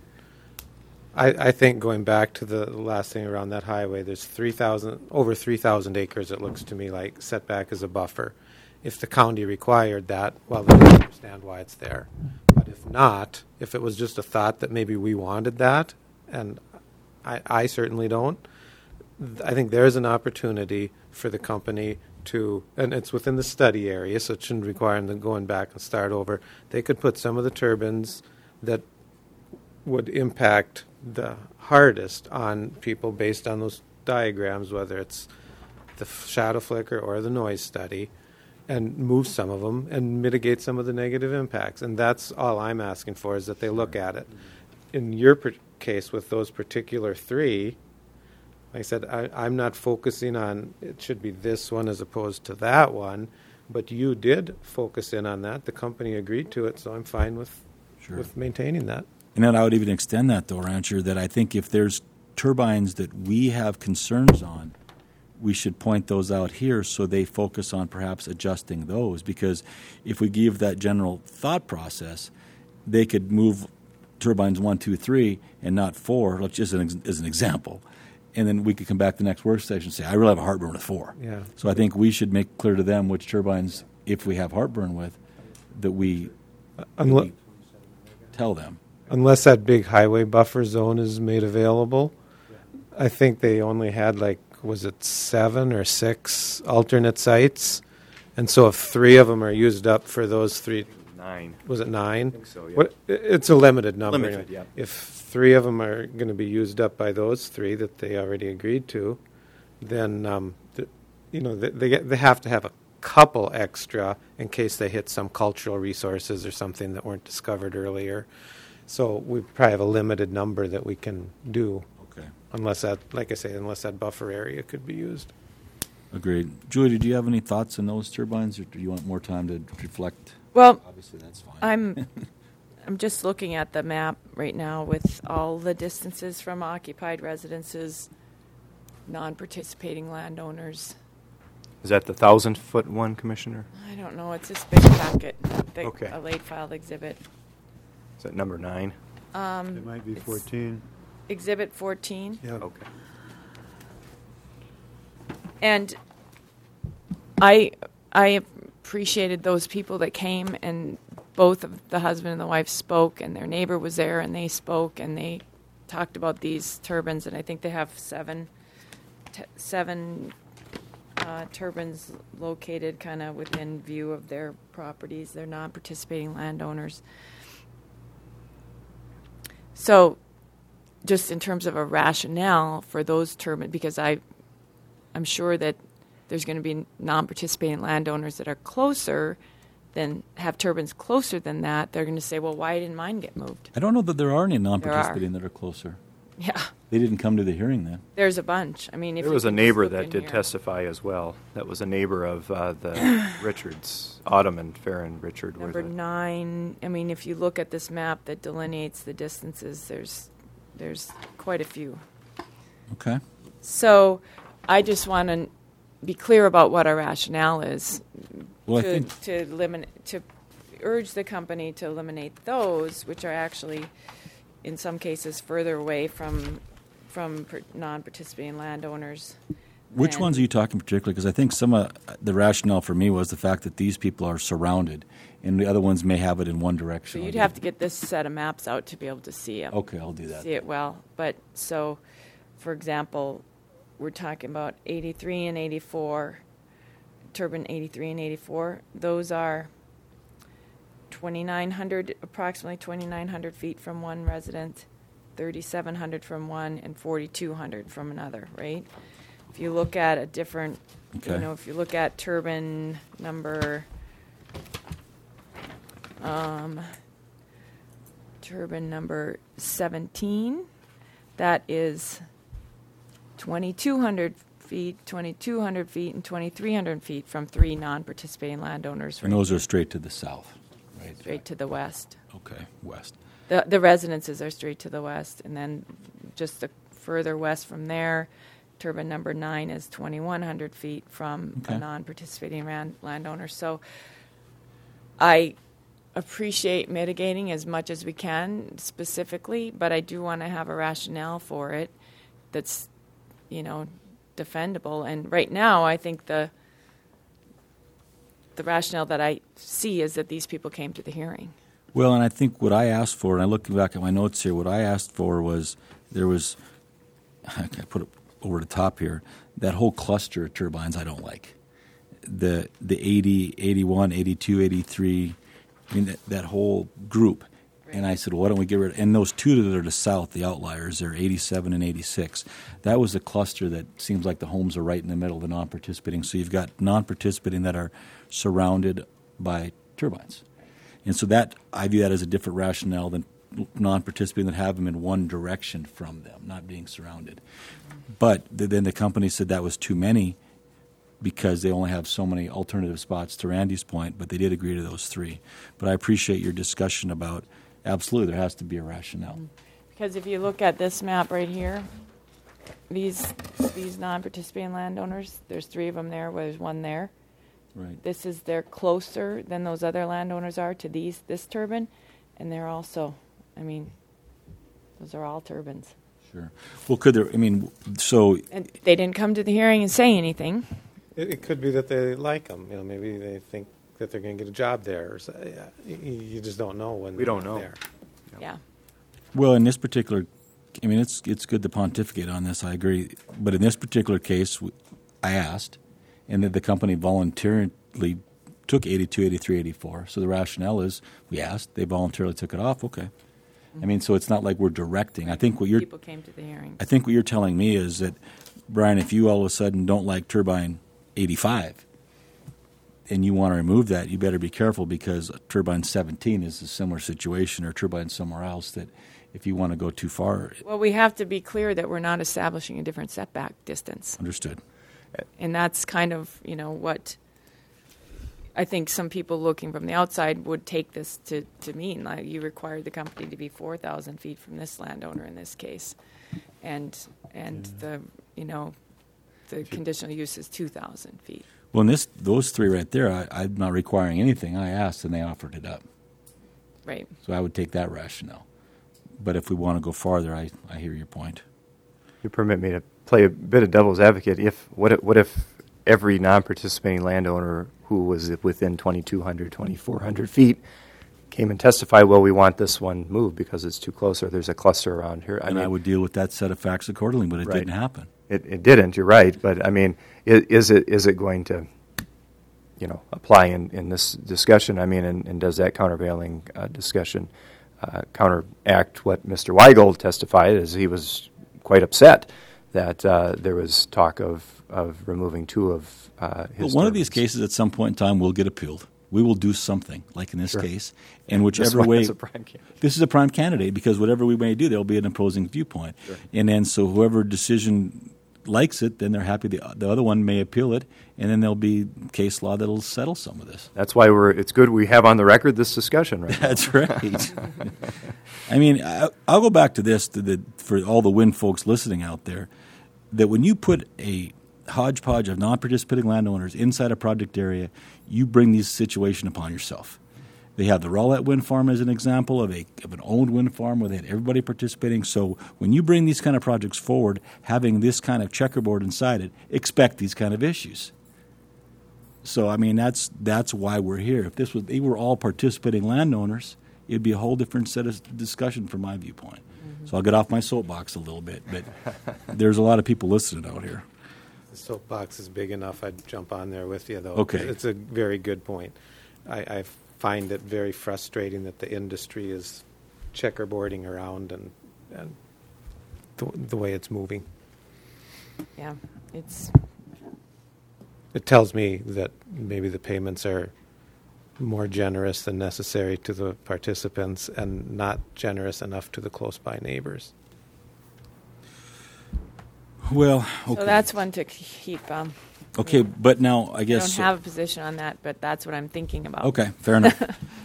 C: I think going back to the last thing around that highway, there's over 3,000 acres, it looks to me like setback is a buffer. If the county required that, well, then I understand why it's there. But if not, if it was just a thought that maybe we wanted that, and I certainly don't, I think there's an opportunity for the company to, and it's within the study area, so it shouldn't require them going back and start over. They could put some of the turbines that would impact the hardest on people based on those diagrams, whether it's the shadow flicker or the noise study, and move some of them and mitigate some of the negative impacts. And that's all I'm asking for, is that they look at it. In your case with those particular 3, like I said, I'm not focusing on it should be this one as opposed to that one, but you did focus in on that. The company agreed to it, so I'm fine with maintaining that.
A: And then I would even extend that, though, Rancher, that I think if there's turbines that we have concerns on, we should point those out here so they focus on perhaps adjusting those. Because if we give that general thought process, they could move turbines 1, 2, 3, and not 4, just as an example. And then we could come back to the next work session and say, I really have a heartburn with 4.
C: Yeah.
A: So I think we should make clear to them which turbines, if we have heartburn with, that we tell them.
C: Unless that big highway buffer zone is made available, I think they only had was it 7 or 6 alternate sites? And so if 3 of them are used up for those 3,
D: 9.
C: was it 9?
D: I think so, yeah.
C: It's a limited number.
D: Limited,
C: anyway.
D: yeah.
C: If 3 of them are going to be used up by those 3 that they already agreed to, then they have to have a couple extra in case they hit some cultural resources or something that weren't discovered earlier. So we probably have a limited number that we can do,
A: Okay.
C: unless that, like I say, unless that buffer area could be used.
A: Agreed. Julie, did you have any thoughts on those turbines, or do you want more time to reflect?
B: Well,
A: Obviously, that's fine.
B: I'm just looking at the map right now with all the distances from occupied residences, non-participating landowners.
D: Is that the 1,000-foot one, Commissioner?
B: I don't know. It's this big packet,
D: Okay.
B: a late filed exhibit.
D: Is that number 9?
E: It might be
B: It's
E: 14.
B: Exhibit 14.
E: Yeah.
D: Okay.
B: And I appreciated those people that came, and both of the husband and the wife spoke, and their neighbor was there, and they spoke, and they talked about these turbines, and I think they have seven turbines located kind of within view of their properties. They're non-participating landowners. So just in terms of a rationale for those turbines, because I'm sure that there's going to be non-participating landowners that are closer than have turbines closer than that. They're going to say, well, why didn't mine get moved?
A: I don't know that there are any non-participating that are closer.
B: Yeah,
A: They didn't come to the hearing then.
B: there's a bunch. I mean, if
D: There
B: you
D: was a
B: can just
D: neighbor
B: look
D: that
B: in
D: did
B: here.
D: testify as well. That was a neighbor of the Richards, Autumn and Farron Richard. were
B: Number
D: the-
B: 9, I mean, if you look at this map that delineates the distances, there's quite a few.
A: Okay.
B: So I just want to be clear about what our rationale is
A: Well, I
B: to,
A: think
B: to urge the company to eliminate those, which are actually, in some cases, further away from non-participating landowners.
A: which
B: than-
A: ones are you talking particularly? Because I think some of the rationale for me was the fact that these people are surrounded, and the other ones may have it in one
B: So
A: direction.
B: you'd have to get this set of maps out to be able to see them.
A: Okay, I'll do that.
B: See it well. But so, for example, we're talking about 83 and 84, turbine 83 and 84. Those are 2,900, approximately 2,900 feet from one resident, 3,700 from one, and 4,200 from another, right? If you look at a different,
A: Okay.
B: if you look at turbine number, turbine number 17, that is 2,200 feet, and 2,300 feet from 3 non-participating landowners.
A: And those are straight to the south, right?
B: straight to the west.
A: Okay, west.
B: The residences are straight to the west, and then just the further west from there, turbine number 9 is 2,100 feet from
A: Okay.
B: a non-participating landowner. So I appreciate mitigating as much as we can specifically, but I do want to have a rationale for it that's, defendable. And right now, I think the rationale that I see is that these people came to the hearing.
A: Well, and I think what I asked for, and I looked back at my notes here, what I asked for was I put it over the top here, that whole cluster of turbines I don't like. The 80, 81, 82, 83, I mean, that whole group. And I said, well, why don't we get rid of, and those two that are to the south, the outliers, they're 87 and 86. That was a cluster that seems like the homes are right in the middle of the non-participating. So you've got non-participating that are surrounded by turbines. And so that, I view that as a different rationale than non-participating that have them in one direction from them, not being surrounded. But then the company said that was too many because they only have so many alternative spots, to Randy's point, but they did agree to those 3. But I appreciate your discussion about, absolutely, there has to be a rationale.
B: Because if you look at this map right here, these non-participating landowners, there's 3 of them there, there's 1 there.
A: Right.
B: They're closer than those other landowners are to this turbine, and they're also, those are all turbines.
A: Sure. Well, could there, so
B: And they didn't come to the hearing and say anything.
C: It could be that they like them. Maybe they think that they're going to get a job there. Or so, you just don't know when
D: We don't
C: they're
D: know.
C: there.
B: Yeah.
A: well, in this particular, it's good to pontificate on this, I agree. But in this particular case, I asked, and that the company voluntarily took 82, 83, 84. So the rationale is, we asked, they voluntarily took it off, okay. So it's not like we're directing. I think what
B: People came to the hearing.
A: I think what you're telling me is that, Brian, if you all of a sudden don't like turbine 85 and you want to remove that, you better be careful, because turbine 17 is a similar situation, or turbine somewhere else, that if you want to go too far.
B: Well, we have to be clear that we're not establishing a different setback distance.
A: Understood.
B: And that's kind of, what I think some people looking from the outside would take this to mean. Like, you required the company to be 4,000 feet from this landowner in this case. And the conditional use is 2,000 feet.
A: Well, in those three right there, I'm not requiring anything. I asked, and they offered it up.
B: Right.
A: So I would take that rationale. But if we want to go farther, I hear your point.
D: You permit me to play a bit of devil's advocate. What if every non-participating landowner who was within 2,200, 2,400 feet came and testified, well, we want this one moved because it's too close, or there's a cluster around here?
A: I would deal with that set of facts accordingly, but it didn't happen.
D: It didn't. You're right, but I mean, is it going to, apply in this discussion? I mean, and does that countervailing discussion counteract what Mr. Weigel testified, as he was quite upset that there was talk of removing two of his.
A: But one of these cases, at some point in time, will get appealed. We will do something, like in this case, and whichever way. This is a prime candidate, because whatever we may do, there will be an opposing viewpoint, and then so whoever decision likes it, then they're happy. The other one may appeal it, and then there'll be case law that'll settle some of this.
D: That's why it's good we have on the record this discussion right now.
A: That's right. I mean, I'll go back to this for all the wind folks listening out there, that when you put a hodgepodge of non-participating landowners inside a project area, you bring this situation upon yourself. They have the Rowlett wind farm as an example of an owned wind farm where they had everybody participating. So when you bring these kind of projects forward, having this kind of checkerboard inside it, expect these kind of issues. So I mean, that's why we're here. If they were all participating landowners, it'd be a whole different set of discussion from my viewpoint. Mm-hmm. So I'll get off my soapbox a little bit, but there's a lot of people listening out here.
C: The soapbox is big enough. I'd jump on there with you, though.
A: Okay.
C: It's a very good point. I find it very frustrating that the industry is checkerboarding around and the way it's moving.
B: Yeah,
C: It tells me that maybe the payments are more generous than necessary to the participants and not generous enough to the close-by neighbors.
A: Well, okay.
B: So that's one to keep.
A: Okay, but now I guess
B: I don't have a position on that, but that's what I'm thinking about.
A: Okay, fair enough.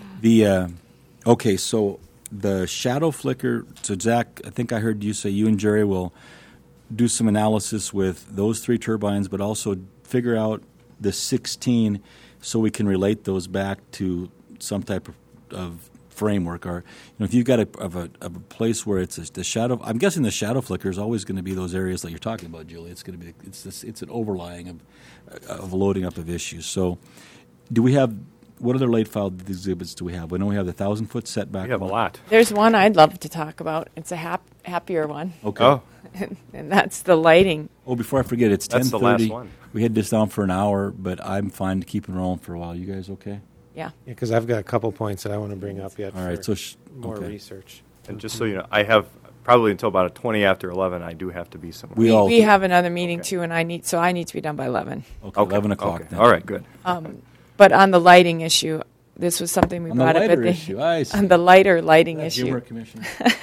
A: So the shadow flicker. So Zach, I think I heard you say you and Jerry will do some analysis with those three turbines, but also figure out the 16 so we can relate those back to some type of framework. Or if you've got a place where it's the shadow, I'm guessing the shadow flicker is always going to be those areas that you're talking about, Julie. It's going to be it's an overlying of loading up of issues. So, do we have what other late file exhibits do we have? We know we have the 1,000-foot setback.
D: We have a lot.
B: There's one I'd love to talk about. It's a happier one.
A: Okay.
D: Oh.
B: And that's the lighting.
A: Oh, before I forget, it's 10:30.
D: That's the last one.
A: We had this down for an hour, but I'm fine to keep it rolling for a while. You guys okay?
B: Yeah.
C: Because I've got a couple points that I want to bring up yet.
A: All right,
C: for
A: so
C: more
A: okay.
C: research.
D: And just so you know, I have probably until about 20 after 11. I do have to be somewhere.
B: We have another meeting too, and I need to be done by 11.
A: Okay, 11 o'clock.
D: Okay.
A: Then.
D: All right, good.
B: But on the lighting issue, this was something we brought up at on the lighter lighting issue.
A: Humor Commission.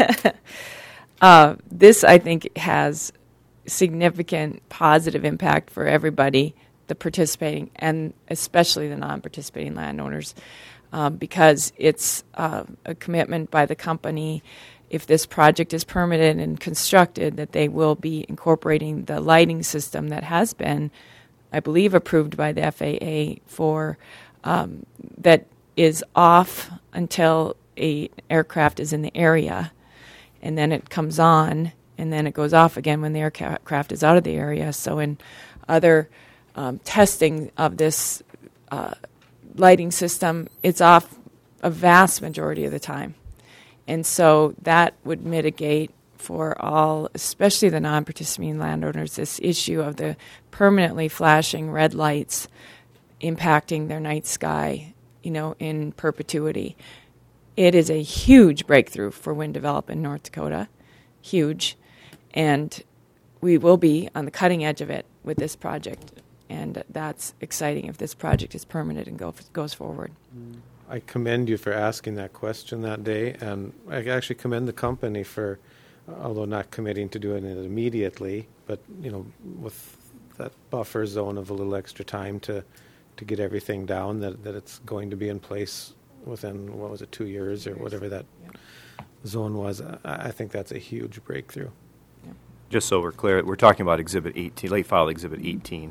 B: This, I think, has significant positive impact for everybody, the participating and especially the non-participating landowners, because it's a commitment by the company, if this project is permitted and constructed, that they will be incorporating the lighting system that has been, I believe, approved by the FAA for that is off until an aircraft is in the area, and then it comes on, and then it goes off again when the aircraft is out of the area. So in other testing of this lighting system, it's off a vast majority of the time. And so that would mitigate for all, especially the non-participating landowners, this issue of the permanently flashing red lights impacting their night sky, in perpetuity. It is a huge breakthrough for wind development in North Dakota, huge. And we will be on the cutting edge of it with this project. And that's exciting if this project is permitted and goes forward.
C: I commend you for asking that question that day, and I actually commend the company for, although not committing to doing it immediately, but with that buffer zone of a little extra time to get everything down, that it's going to be in place within, 2 years or whatever that zone was. I think that's a huge breakthrough.
D: Just so we're clear, we're talking about Exhibit 18, late file Exhibit 18.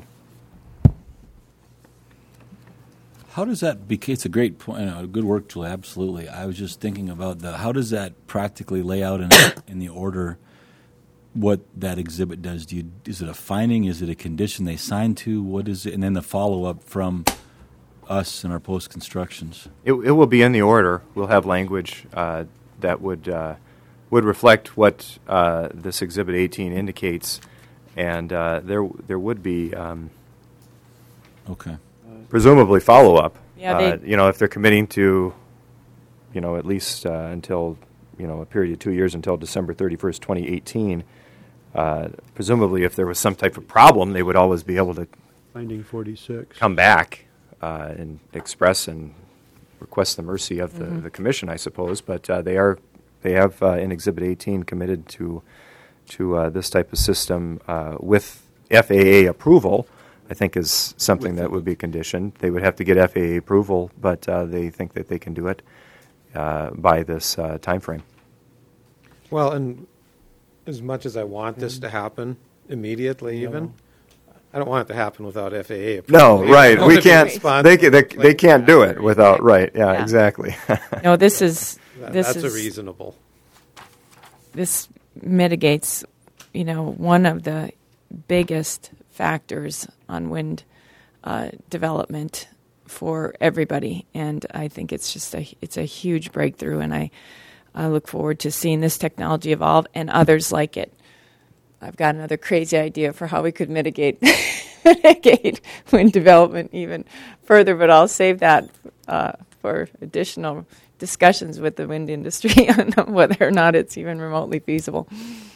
A: How does that? It's a great point. Good work, Julie. Absolutely. I was just thinking about how does that practically lay out in the order what that exhibit does? Is it a finding? Is it a condition they sign to? What is it? And then the follow up from us and our post constructions.
D: It will be in the order. We'll have language that would reflect what this Exhibit 18 indicates, and there would be
A: okay.
D: Presumably follow up.
B: Yeah,
D: if they're committing to, at least until a period of 2 years until December 31st, 2018. Presumably, if there was some type of problem, they would always be able to
E: Finding 46.
D: come back and express and request the mercy of the commission, I suppose. But they have in Exhibit 18 committed to this type of system with FAA approval. I think is something that would be conditioned. They would have to get FAA approval, but they think that they can do it by this time frame.
C: Well, and as much as I want this to happen immediately, even, I don't want it to happen without FAA approval.
D: No, right. We can't.
C: Responsible.
D: They can't do it without. Right. Yeah. Exactly.
B: No, this is
C: That's a reasonable.
B: This mitigates, one of the biggest factors on wind development for everybody, and I think it's a huge breakthrough, and I look forward to seeing this technology evolve and others like it. I've got another crazy idea for how we could mitigate wind development even further, but I'll save that for additional discussions with the wind industry on whether or not it's even remotely feasible.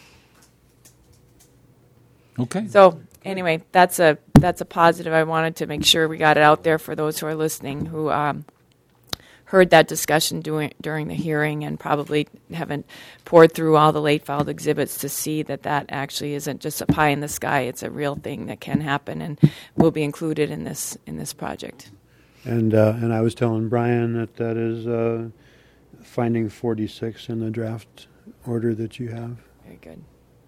A: Okay.
B: So anyway, that's a positive. I wanted to make sure we got it out there for those who are listening who heard that discussion during the hearing and probably haven't poured through all the late filed exhibits to see that actually isn't just a pie in the sky. It's a real thing that can happen and will be included in this project.
E: And I was telling Brian that is finding 46 in the draft order that you have.
B: Very good.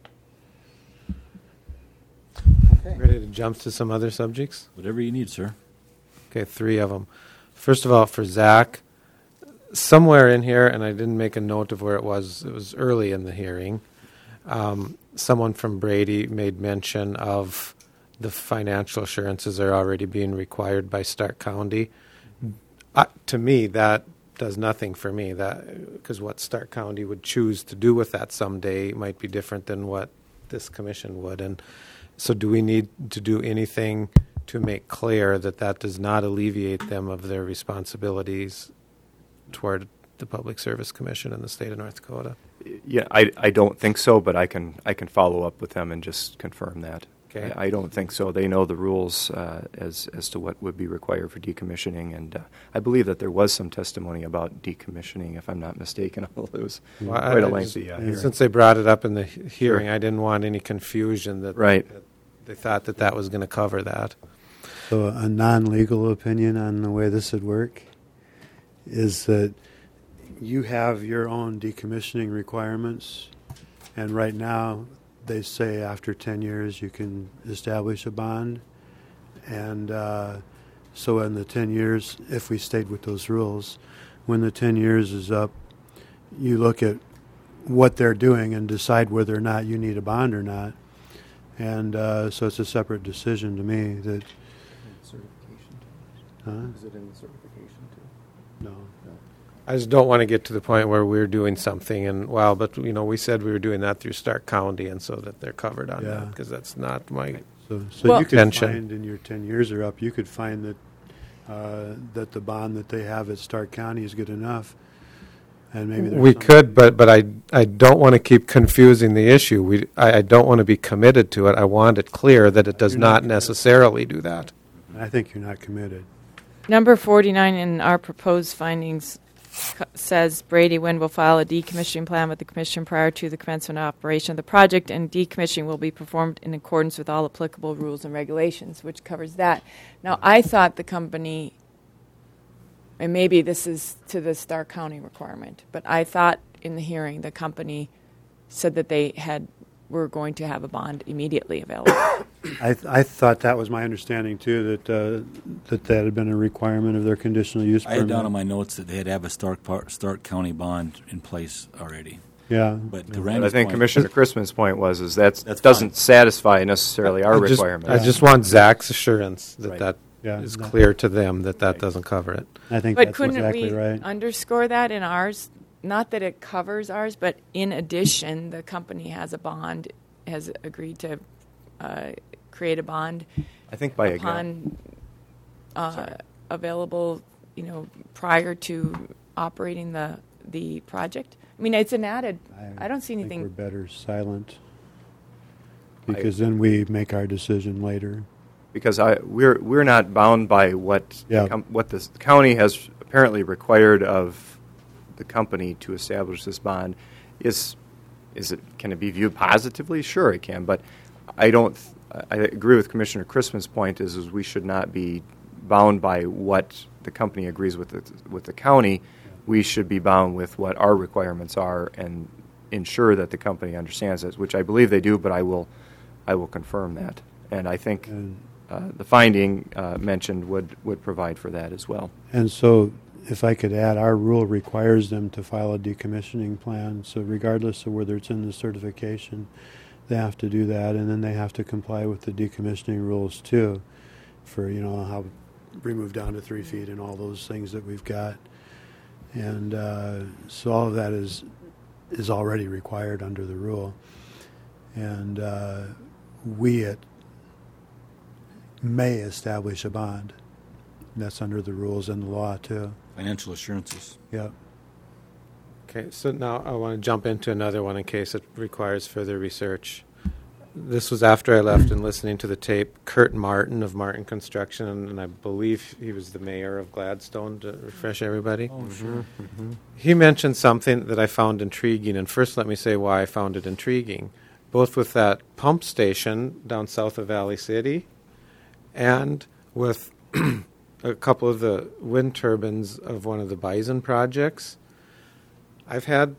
C: Ready to jump to some other subjects?
A: Whatever you need, sir.
C: Okay, 3 of them. First of all, for Zach, somewhere in here, and I didn't make a note of where it was early in the hearing, someone from Brady made mention of the financial assurances are already being required by Stark County. To me, that does nothing for me, because what Stark County would choose to do with that someday might be different than what this commission would. And so do we need to do anything to make clear that does not alleviate them of their responsibilities toward the Public Service Commission in the state of North Dakota?
D: Yeah, I don't think so, but I can follow up with them and just confirm that.
C: Okay.
D: I don't think so. They know the rules as to what would be required for decommissioning, and I believe that there was some testimony about decommissioning, if I'm not mistaken. Although it was quite a lengthy hearing.
C: Since they brought it up in the hearing, I didn't want any confusion that they thought that was going to cover that.
E: So a non-legal opinion on the way this would work is that you have your own decommissioning requirements, and right now they say after 10 years you can establish a bond. And so in the 10 years, if we stayed with those rules, when the 10 years is up, you look at what they're doing and decide whether or not you need a bond or not. And so it's a separate decision to me that...
C: Certification
E: Huh?
C: Is it in the certification too?
E: No.
C: I just don't want to get to the point where we're doing something but we said we were doing that through Stark County, and so that they're covered on that, because that's not my
E: So
B: Well-
E: you could
C: Mention.
E: find in your 10 years are up, you could find that the bond that they have at Stark County is good enough. And maybe there's
C: We
E: some-
C: could, but I don't want to keep confusing the issue. I don't want to be committed to it. I want it clear that it does
E: You're not
C: not
E: committed.
C: necessarily do that.
E: I think you're not committed.
B: Number 49 in our proposed findings says Brady Wind will file a decommissioning plan with the commission prior to the commencement of operation of the project, and decommissioning will be performed in accordance with all applicable rules and regulations, which covers that. Now, I thought the company, and maybe this is to the Stark County requirement, but I thought in the hearing the company said that they were going to have a bond immediately available.
E: I thought that was my understanding too, that had been a requirement of their conditional use
A: I
E: permit.
A: had down on my notes that they had to have a Stark County bond in place already.
E: Yeah.
A: But to
D: But
A: Randy's
D: I think
A: point,
D: Commissioner Christman's point was that
A: That's
D: doesn't
A: fine.
D: satisfy necessarily our
C: I just-
D: requirements.
C: I just want Zach's assurance that
D: Right.
C: that
E: Yeah,
C: is
E: that-
C: clear to them that
D: Right.
C: doesn't cover it.
E: I think
B: But
E: that's
B: couldn't
E: exactly
B: we
E: right.
B: underscore that in ours? Not that it covers ours, but in addition, the company has agreed to create a bond
D: I think by again.
B: upon available, prior to operating the project. I mean, it's an added. I don't see
E: think
B: anything.
E: we're better silent because then we make our decision later.
D: Because we're not bound by what
E: Yeah.
D: what the county has apparently required of the company to establish this bond. Can it be viewed positively? Sure, it can. But I agree with Commissioner Christman's point. Is we should not be bound by what the company agrees with the county. We should be bound with what our requirements are and ensure that the company understands this, which I believe they do. But I will confirm that, and I think.
E: And,
D: The finding mentioned would provide for that as well.
E: and so if I could add, our rule requires them to file a decommissioning plan. So regardless of whether it's in the certification, they have to do that. And then they have to comply with the decommissioning rules too for, how remove down to 3 feet and all those things that we've got. And so all of that is already required under the rule. And we may establish a bond. That's under the rules and the law too.
A: financial assurances.
E: Yep.
C: Okay, so now I want to jump into another one in case it requires further research. This was after I left and listening to the tape. Kurt Martin of Martin Construction, and I believe he was the mayor of Gladstone, to refresh everybody.
A: Oh, sure.
C: He mentioned something that I found intriguing, and first let me say why I found it intriguing. Both with that pump station down south of Valley City and with a couple of the wind turbines of one of the Bison projects. I've had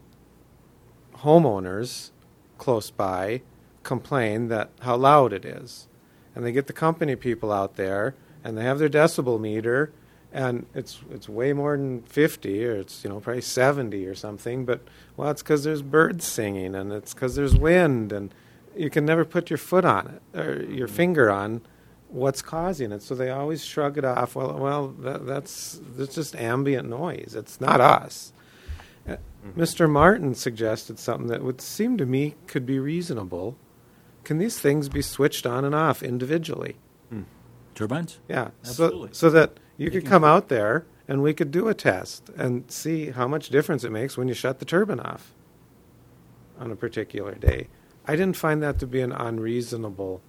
C: homeowners close by complain that how loud it is. And they get the company people out there and they have their decibel meter and it's way more than 50 or it's probably 70 or something, but it's because there's birds singing and it's because there's wind and you can never put your foot on it or your finger on what's causing it. So they always shrug it off. That's just ambient noise. It's not us. Mr. Martin suggested something that would seem to me could be reasonable. Can these things be switched on and off individually?
A: Turbines?
C: Yeah,
A: Absolutely.
C: so that you could come out there and we could do a test and see how much difference it makes when you shut the turbine off on a particular day. I didn't find that to be an unreasonable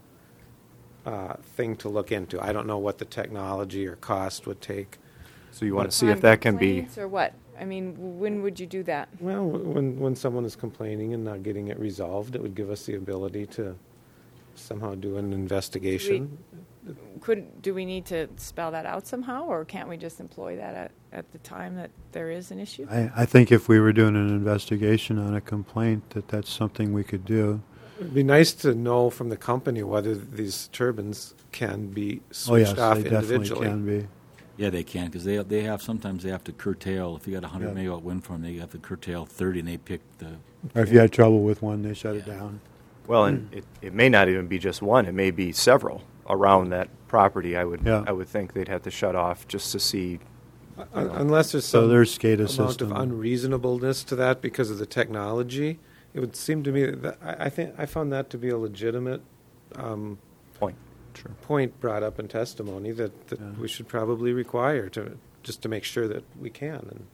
C: thing to look into. I don't know what the technology or cost would take.
D: So you want to see if that can be.
B: Complaints or what? I mean, when would you do that?
C: Well, when someone is complaining and not getting it resolved, it would give us the ability to somehow do an investigation.
B: Do we need to spell that out somehow, or can't we just employ that at the time that there is an issue?
E: I think if we were doing an investigation on a complaint, that's something we could do.
C: It'd be nice to know from the company whether these turbines can be switched off
E: they
C: individually.
E: definitely can be.
A: Yeah, they can because sometimes they have to curtail. If you got a 100 megawatt wind farm, they have to curtail 30, and they pick the.
E: Or if you had trouble with one, they shut it down.
D: Well, and it may not even be just one. It may be several around that property. I would think they'd have to shut off just to see.
C: Unless there's
E: So
C: some
E: there's SCADA
C: amount
E: system.
C: of unreasonableness to that because of the technology, it would seem to me that I found that to be a legitimate
D: Point. Sure.
C: point brought up in testimony that we should probably require just to make sure that we can.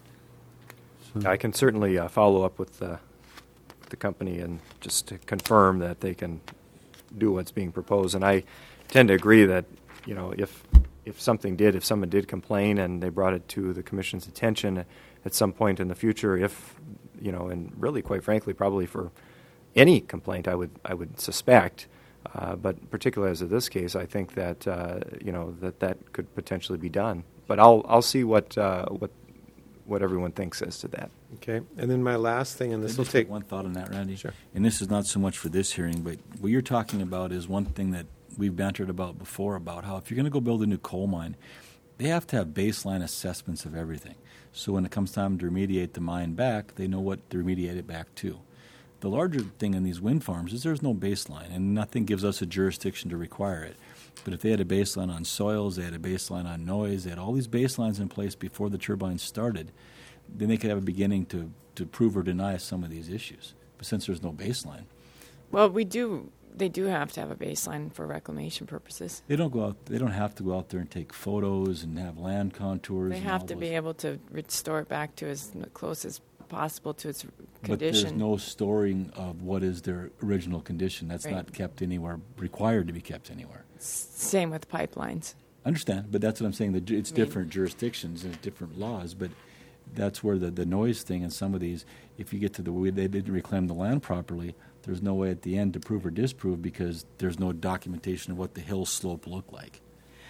C: And
D: I can certainly follow up with the company and just to confirm that they can do what's being proposed. And I tend to agree that if if someone did complain and they brought it to the commission's attention at some point in the future, if, and really, quite frankly, probably for any complaint, I would suspect, but particularly as of this case, I think that, that could potentially be done. But I'll see what everyone thinks as to that.
C: Okay, and then my last thing, and this will
A: Just
C: take
A: one thought on that, Randy.
C: Sure.
A: And this is not so much for this hearing, but what you're talking about is one thing that we've bantered about before, about how if you're going to go build a new coal mine, they have to have baseline assessments of everything. So when it comes time to remediate the mine back, they know what to remediate it back to. The larger thing in these wind farms is there's no baseline, and nothing gives us a jurisdiction to require it. But if they had a baseline on soils, they had a baseline on noise, they had all these baselines in place before the turbines started, then they could have a beginning to prove or deny some of these issues. But since there's no baseline,
B: Well, they do have to have a baseline for reclamation purposes.
A: they don't have to go out there and take photos and have land contours.
B: They
A: and
B: have
A: all
B: to
A: those.
B: be able to restore it back to as close as possible to its
A: But there's
B: condition.
A: no storing of what is their original condition. That's
B: Right.
A: not kept anywhere, required to be kept anywhere.
B: Same with pipelines.
A: Understand, but that's what I'm saying. It's different jurisdictions and different laws, but that's where the noise thing and some of these, if you get to the way they didn't reclaim the land properly, there's no way at the end to prove or disprove because there's no documentation of what the hill slope looked like.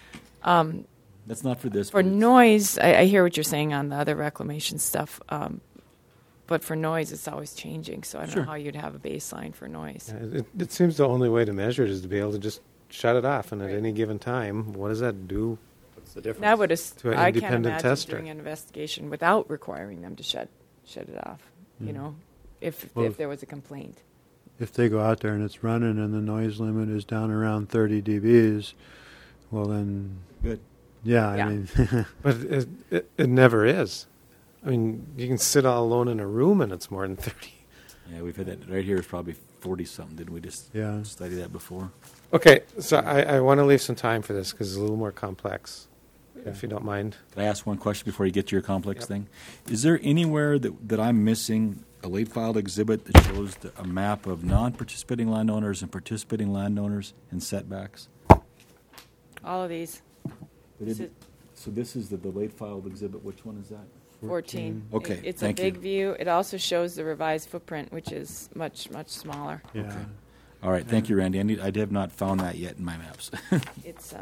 A: That's not for this.
B: For
A: but it's-
B: noise, I hear what you're saying on the other reclamation stuff, but for noise, it's always changing, so I don't
A: Sure.
B: know how you'd have a baseline for noise.
C: it seems the only way to measure it is to be able to just shut it off, and at any given time, what does that do?
D: What's the difference?
B: That would
C: To an
B: I can't
C: independent
B: imagine
C: tester.
B: doing an investigation without requiring them to shut it off. If
E: Well,
B: if there was a complaint.
E: If they go out there and it's running and the noise limit is down around 30 dBs, well then,
A: Good.
E: yeah,
B: Yeah.
E: I mean,
C: But it never is. I mean, you can sit all alone in a room and it's more than 30.
A: Yeah, we've had that. Right here is probably 40-something. Didn't we just
E: Yeah.
A: study that before?
C: Okay, so I want to leave some time for this because it's a little more complex, if you don't mind.
A: Can I ask one question before you get to your complex
C: Yep.
A: thing? Is there anywhere that I'm missing a late filed exhibit that shows a map of non-participating landowners and participating landowners and setbacks?
B: All of these.
A: So this is the late filed exhibit. Which one is that?
B: 14.
A: Okay,
B: It's
A: thank
B: a big
A: you.
B: view. It also shows the revised footprint, which is much, much smaller.
E: yeah.
A: Okay. All right, thank you, Randy. I have not found that yet in my maps.
B: It's,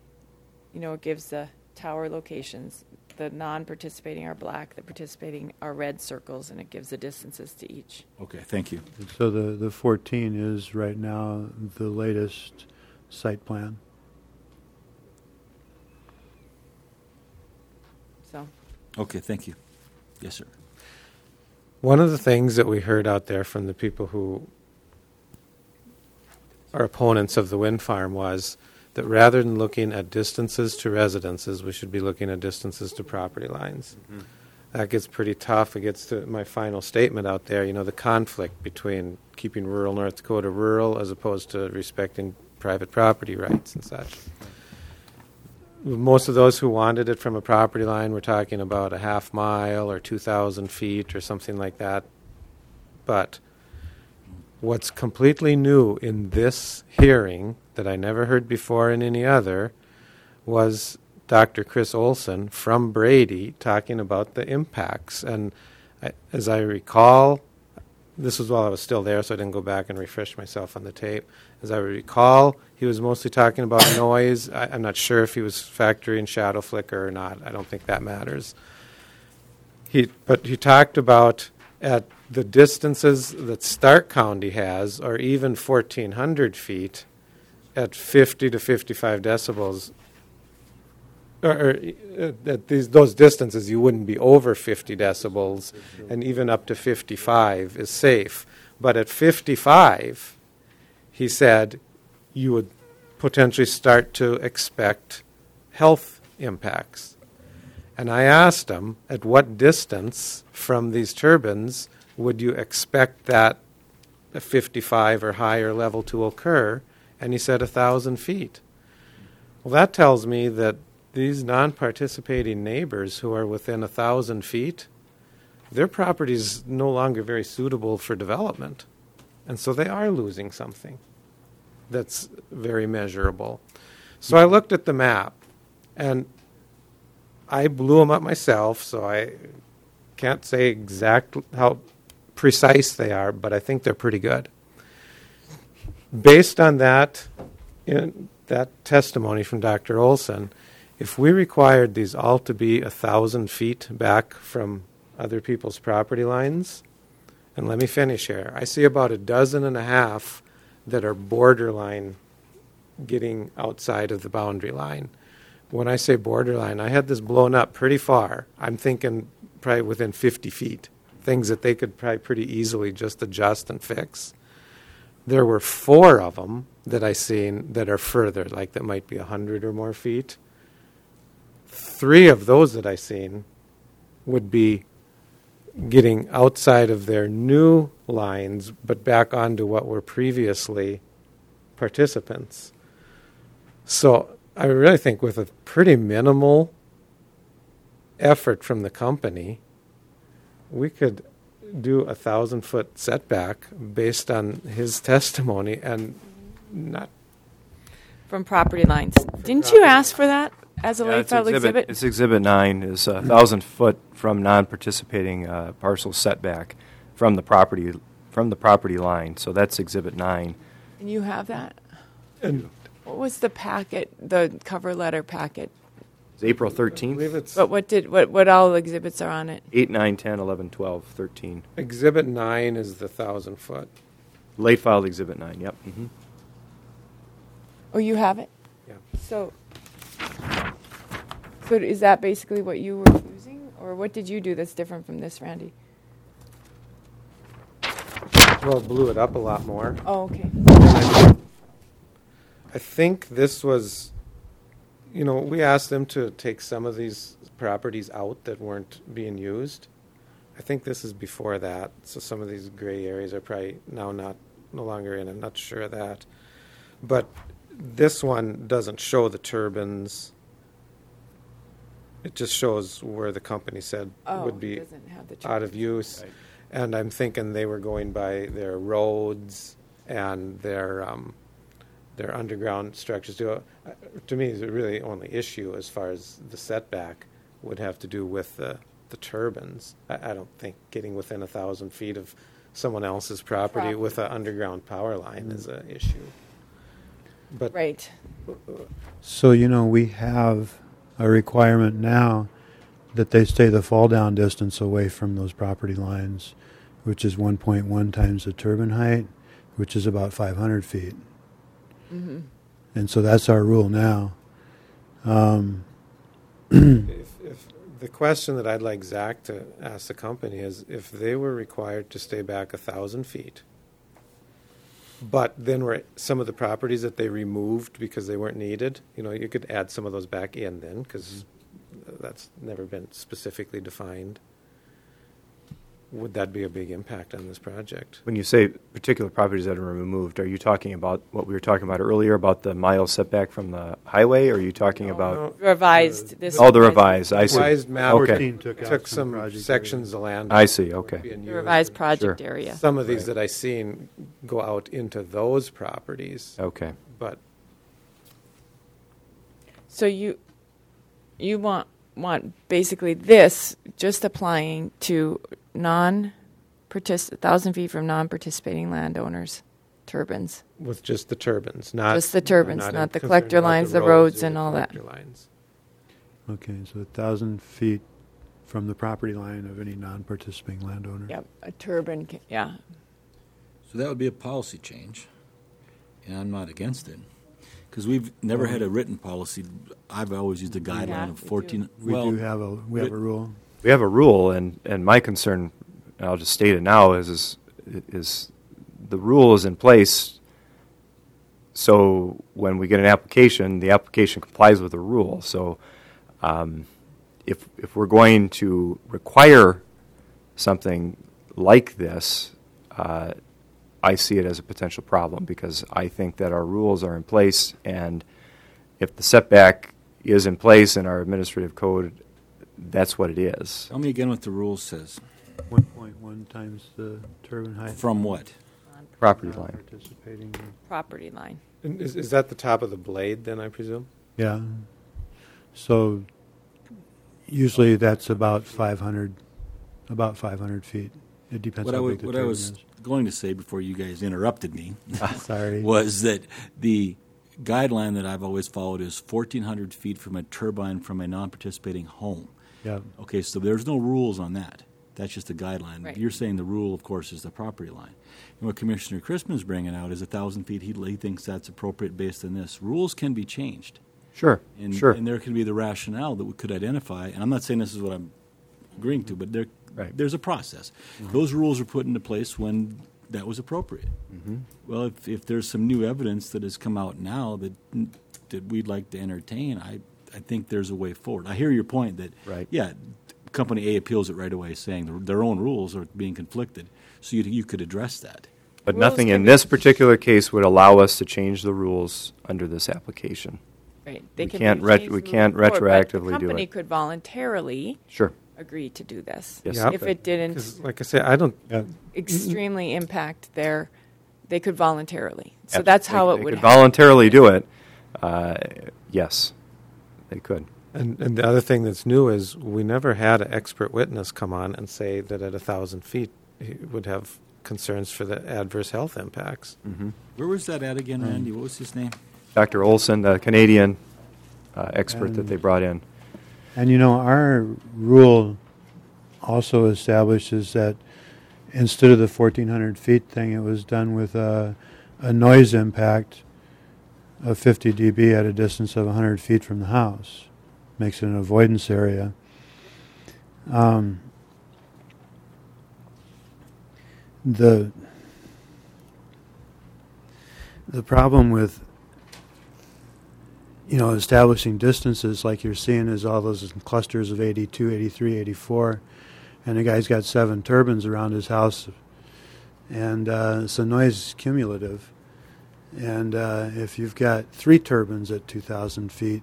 B: it gives the tower locations. The non-participating are black, the participating are red circles, and it gives the distances to each.
A: Okay, thank you.
E: So the 14 is right now the latest site plan.
B: So,
A: Okay, thank you. Yes, sir.
C: One of the things that we heard out there from the people who are opponents of the wind farm was that rather than looking at distances to residences, we should be looking at distances to property lines.
D: Mm-hmm.
C: That gets pretty tough. It gets to my final statement out there, the conflict between keeping rural North Dakota rural as opposed to respecting private property rights and such. Most of those who wanted it from a property line were talking about a half mile or 2,000 feet or something like that. But what's completely new in this hearing that I never heard before in any other was Dr. Chris Olson from Brady talking about the impacts. And as I recall, this was while I was still there, so I didn't go back and refresh myself on the tape. As I recall, he was mostly talking about noise. I'm not sure if he was factoring shadow flicker or not. I don't think that matters. But he talked about at the distances that Stark County has, or even 1,400 feet, at 50 to 55 decibels, or at those distances, you wouldn't be over 50 decibels, and even up to 55 is safe. But at 55, he said, you would potentially start to expect health impacts. And I asked him, at what distance from these turbines would you expect that a 55 or higher level to occur? And he said 1,000 feet. Well, that tells me that these non-participating neighbors who are within 1,000 feet, their property is no longer very suitable for development. And so they are losing something that's very measurable. So I looked at the map, And I blew them up myself, so I can't say exactly how precise they are, but I think they're pretty good. Based on that, that testimony from Dr. Olson, if we required these all to be 1,000 feet back from other people's property lines, and let me finish here, I see about 12.5 that are borderline getting outside of the boundary line. When I say borderline, I had this blown up pretty far. I'm thinking probably within 50 feet, things that they could probably pretty easily just adjust and fix. There were 4 of them that I seen that are further, like that might be 100 or more feet. 3 of those that I seen would be getting outside of their new lines, but back onto what were previously participants. So I really think with a pretty minimal effort from the company, we could do 1,000-foot setback based on his testimony and not
B: From property lines. Didn't you ask for that as a
D: Yeah,
B: late
D: it's
B: file exhibit?
D: It's Exhibit 9 is 1,000 foot from non-participating parcel setback from the property line. So that's Exhibit 9.
B: And you have that?
C: And
B: What was the packet, the cover letter packet?
D: It's April
C: I believe
D: 13th.
C: it's
B: But what all exhibits are on it?
D: 8, 9, 10, 11, 12, 13.
C: Exhibit 9 is the 1,000-foot.
D: Late filed Exhibit 9, yep.
B: Oh, you have it?
C: Yeah.
B: So is that basically what you were using? Or what did you do that's different from this, Randy?
C: Well, it blew it up a lot more.
B: Oh, okay.
C: I think this was, we asked them to take some of these properties out that weren't being used. I think this is before that, so some of these gray areas are probably now no longer in. I'm not sure of that. But this one doesn't show the turbines. It just shows where the company said would be
B: it doesn't have the
C: out of use.
D: Right.
C: And I'm thinking they were going by their roads and their underground structures. To me, the really only issue as far as the setback would have to do with the turbines. I don't think getting within 1,000 feet of someone else's property with an underground power line is an issue. But
B: Right.
E: So, we have a requirement now that they stay the fall down distance away from those property lines, which is 1.1 times the turbine height, which is about 500 feet.
B: Mm-hmm.
E: And so that's our rule now.
C: if the question that I'd like Zach to ask the company is if they were required to stay back 1,000 feet, but then were some of the properties that they removed because they weren't needed, you could add some of those back in then because that's never been specifically defined. Would that be a big impact on this project?
D: When you say particular properties that are removed, are you talking about what we were talking about earlier about the mile setback from the highway, or are you talking about...
B: Revised.
D: the revised, I see.
C: Revised map
D: Okay.
C: took some sections of land.
D: I see, okay.
C: being
B: The
C: used.
B: revised project
D: Sure.
B: area.
C: Some of these that I seen go out into those properties,
D: Okay.
C: but
B: So you want basically this just applying to 1,000 feet from non-participating landowners, turbines.
C: with just the turbines, not
B: Just the turbines,
C: I'm
B: not the
C: concerned
B: collector
C: about
B: lines, the roads,
C: or
B: and
C: the
B: all that.
C: collector lines.
E: Okay, so 1,000 feet from the property line of any non-participating landowner.
B: Yep, a turbine, yeah.
A: So that would be a policy change, and I'm not against it. Because we've never had a written policy. I've always used a guideline of
B: we do.
A: 14.
E: We do have a rule.
D: We have a rule, and my concern, and I'll just state it now, is the rule is in place so when we get an application, the application complies with the rule. So if we're going to require something like this, I see it as a potential problem because I think that our rules are in place, and if the setback is in place in our administrative code, that's what it is.
A: Tell me again what the rule says.
E: 1.1 times the turbine height.
A: From what?
D: Property line.
E: Participating.
B: Property line.
C: And is that the top of the blade then, I presume?
E: Yeah. So usually that's about 500 feet. It depends
A: What
E: how
A: I
E: big the
A: what I
E: turbine
A: was
E: is.
A: going to say before you guys interrupted me
E: Sorry.
A: was that the guideline that I've always followed is 1,400 feet from a turbine from a non-participating home.
E: Yeah.
A: Okay, so there's no rules on that. That's just a guideline.
B: Right.
A: You're saying the rule, of course, is the property line. And what Commissioner Christman's bringing out is 1,000 feet. He thinks that's appropriate based on this. Rules can be changed.
D: Sure.
A: And,
D: sure.
A: and there can be the rationale that we could identify. And I'm not saying this is what I'm agreeing to, but
D: Right.
A: there's a process. Those rules were put into place when that was appropriate. Well, if there's some new evidence that has come out now that we'd like to entertain, I think there's a way forward. I hear your point that,
D: Right.
A: yeah, Company A appeals it right away, saying their own rules are being conflicted. So you could address that.
D: But
B: Rules
D: nothing
B: can
D: in
B: be-
D: this particular case would allow us to change the rules under this application.
B: Right.
D: We
B: can
D: can't
B: change
D: we
B: the
D: can't
B: rules forward, but
D: retroactively do
B: the company
D: it.
B: could voluntarily
D: Sure.
B: agree to do this.
D: Yes.
C: Yeah.
B: If it didn't
C: 'Cause, like I say, I don't.
B: extremely impact they could voluntarily. So
D: Abs-
B: that's how
D: they
B: it would
D: could
B: happen.
D: voluntarily do it. Yes, they could.
C: And the other thing that's new is we never had an expert witness come on and say that at 1,000 feet he would have concerns for the adverse health impacts.
A: Where was that at again, Randy? What was his name?
D: Dr. Olson, the Canadian expert that they brought in.
E: And our rule also establishes that instead of the 1,400 feet thing, it was done with a noise impact of 50 dB at a distance of 100 feet from the house. Makes it an avoidance area. The problem with establishing distances like you're seeing is all those clusters of 82, 83, 84, and the guy's got 7 turbines around his house, and so noise is cumulative. And if you've got 3 turbines at 2,000 feet,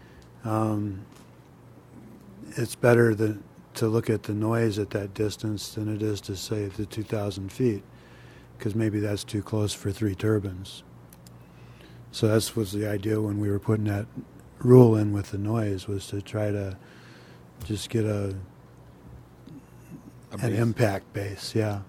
E: it's better to look at the noise at that distance than it is to say the 2,000 feet, because maybe that's too close for 3 turbines. So that was the idea when we were putting that rule in with the noise, was to try to just get an
A: base.
E: impact base, yeah.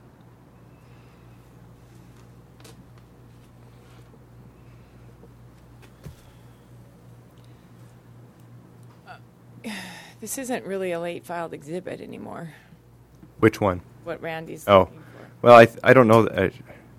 B: This isn't really a late filed exhibit anymore,
D: Which one?
B: what Randy's
D: Oh.
B: looking for.
D: Well, I don't know. It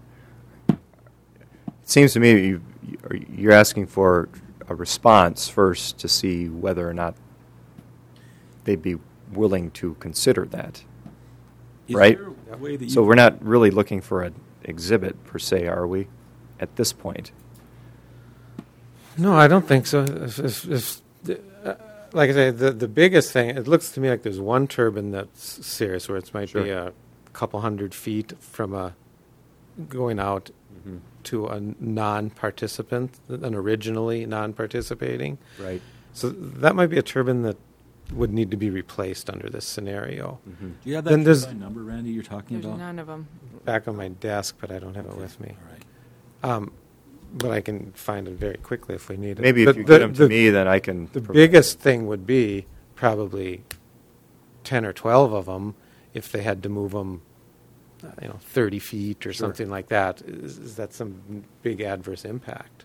D: seems to me you're asking for a response first to see whether or not they'd be willing to consider that.
A: Is
D: Right.
A: there a way that
D: So
A: you
D: we're not really looking for an exhibit per se, are we, at this point?
C: No, I don't think so. Like I say, the biggest thing, it looks to me like there's one turbine that's serious, where it might be
D: Sure.
C: a couple hundred feet from going out to a non-participant, an originally non-participating.
D: Right.
C: So that might be a turbine that would need to be replaced under this scenario.
A: do you have
C: then
A: that
C: there's-
A: turbine number, Randy, you're talking
B: There's
A: about?
B: none of them.
C: Back on my desk, but I don't have it with me.
A: All right.
C: But I can find it very quickly if we need it.
D: Maybe
C: But
D: if you get them to me, then I can.
C: The
D: provide-
C: biggest thing would be probably 10 or 12 of them if they had to move them, 30 feet or
D: Sure.
C: something like that. Is that some big adverse impact?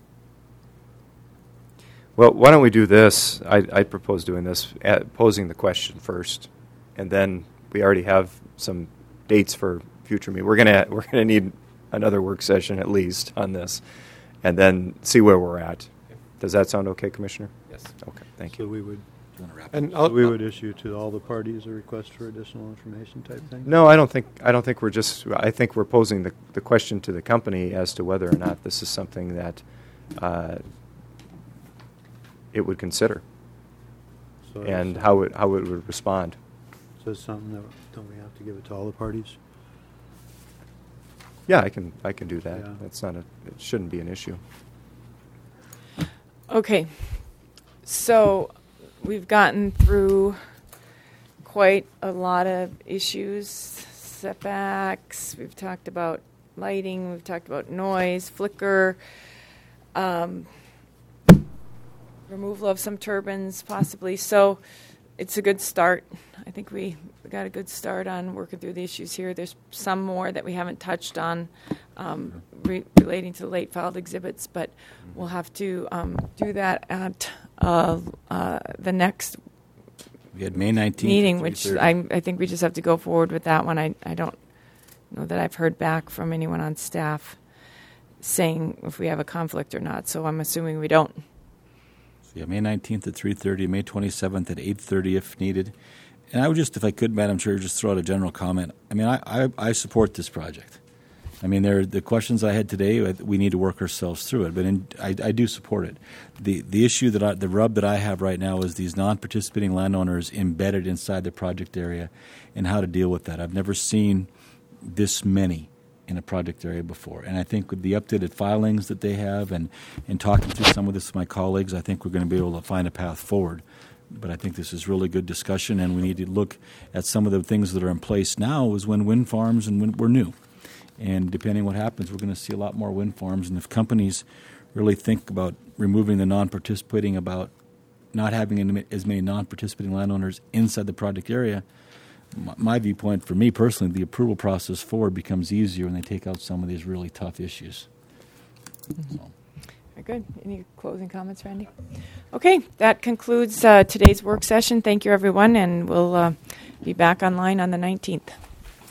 D: Well, why don't we do this? I propose doing this, posing the question first, and then we already have some dates for future meeting. We're gonna need another work session at least on this, and then see where we're at. Does that sound okay, Commissioner?
C: Yes.
D: Okay, thank
E: So
D: you.
E: we would
C: And
E: we would issue to all the parties a request for additional information type thing?
D: No, I don't think we're just. I think we're posing the question to the company as to whether or not this is something that it would consider,
E: So
D: and how it would respond.
E: So it's something that, don't we have to give it to all the parties?
D: Yeah, I can do that.
E: Yeah.
D: That's not it shouldn't be an issue.
B: Okay, so we've gotten through quite a lot of issues, setbacks, we've talked about lighting, we've talked about noise, flicker. removal of some turbines, possibly. So it's a good start. I think we got a good start on working through the issues here. There's some more that we haven't touched on relating to late filed exhibits, but we'll have to do that at the next
A: We had May 19th
B: meeting,
A: at
B: which
A: 3:30.
B: I think we just have to go forward with that one. I don't know that I've heard back from anyone on staff saying if we have a conflict or not, so I'm assuming we don't.
A: So yeah, May 19th at 3:30, May 27th at 8:30 if needed. And I would just, if I could, Madam Chair, just throw out a general comment. I mean, I support this project. I mean, the questions I had today, we need to work ourselves through it, but I do support it. The issue the rub that I have right now is these non-participating landowners embedded inside the project area and how to deal with that. I've never seen this many in a project area before. And I think with the updated filings that they have and talking through some of this with my colleagues, I think we're going to be able to find a path forward. But I think this is really good discussion, and we need to look at some of the things that are in place now is when wind farms and we're new. And depending on what happens, we're going to see a lot more wind farms. And if companies really think about removing the non-participating, about not having as many non-participating landowners inside the project area, my viewpoint, for me personally, the approval process forward becomes easier when they take out some of these really tough issues.
B: Mm-hmm.
A: So.
B: Very good. Any closing comments, Randy? Okay, that concludes today's work session. Thank you, everyone, and we'll be back online on the 19th.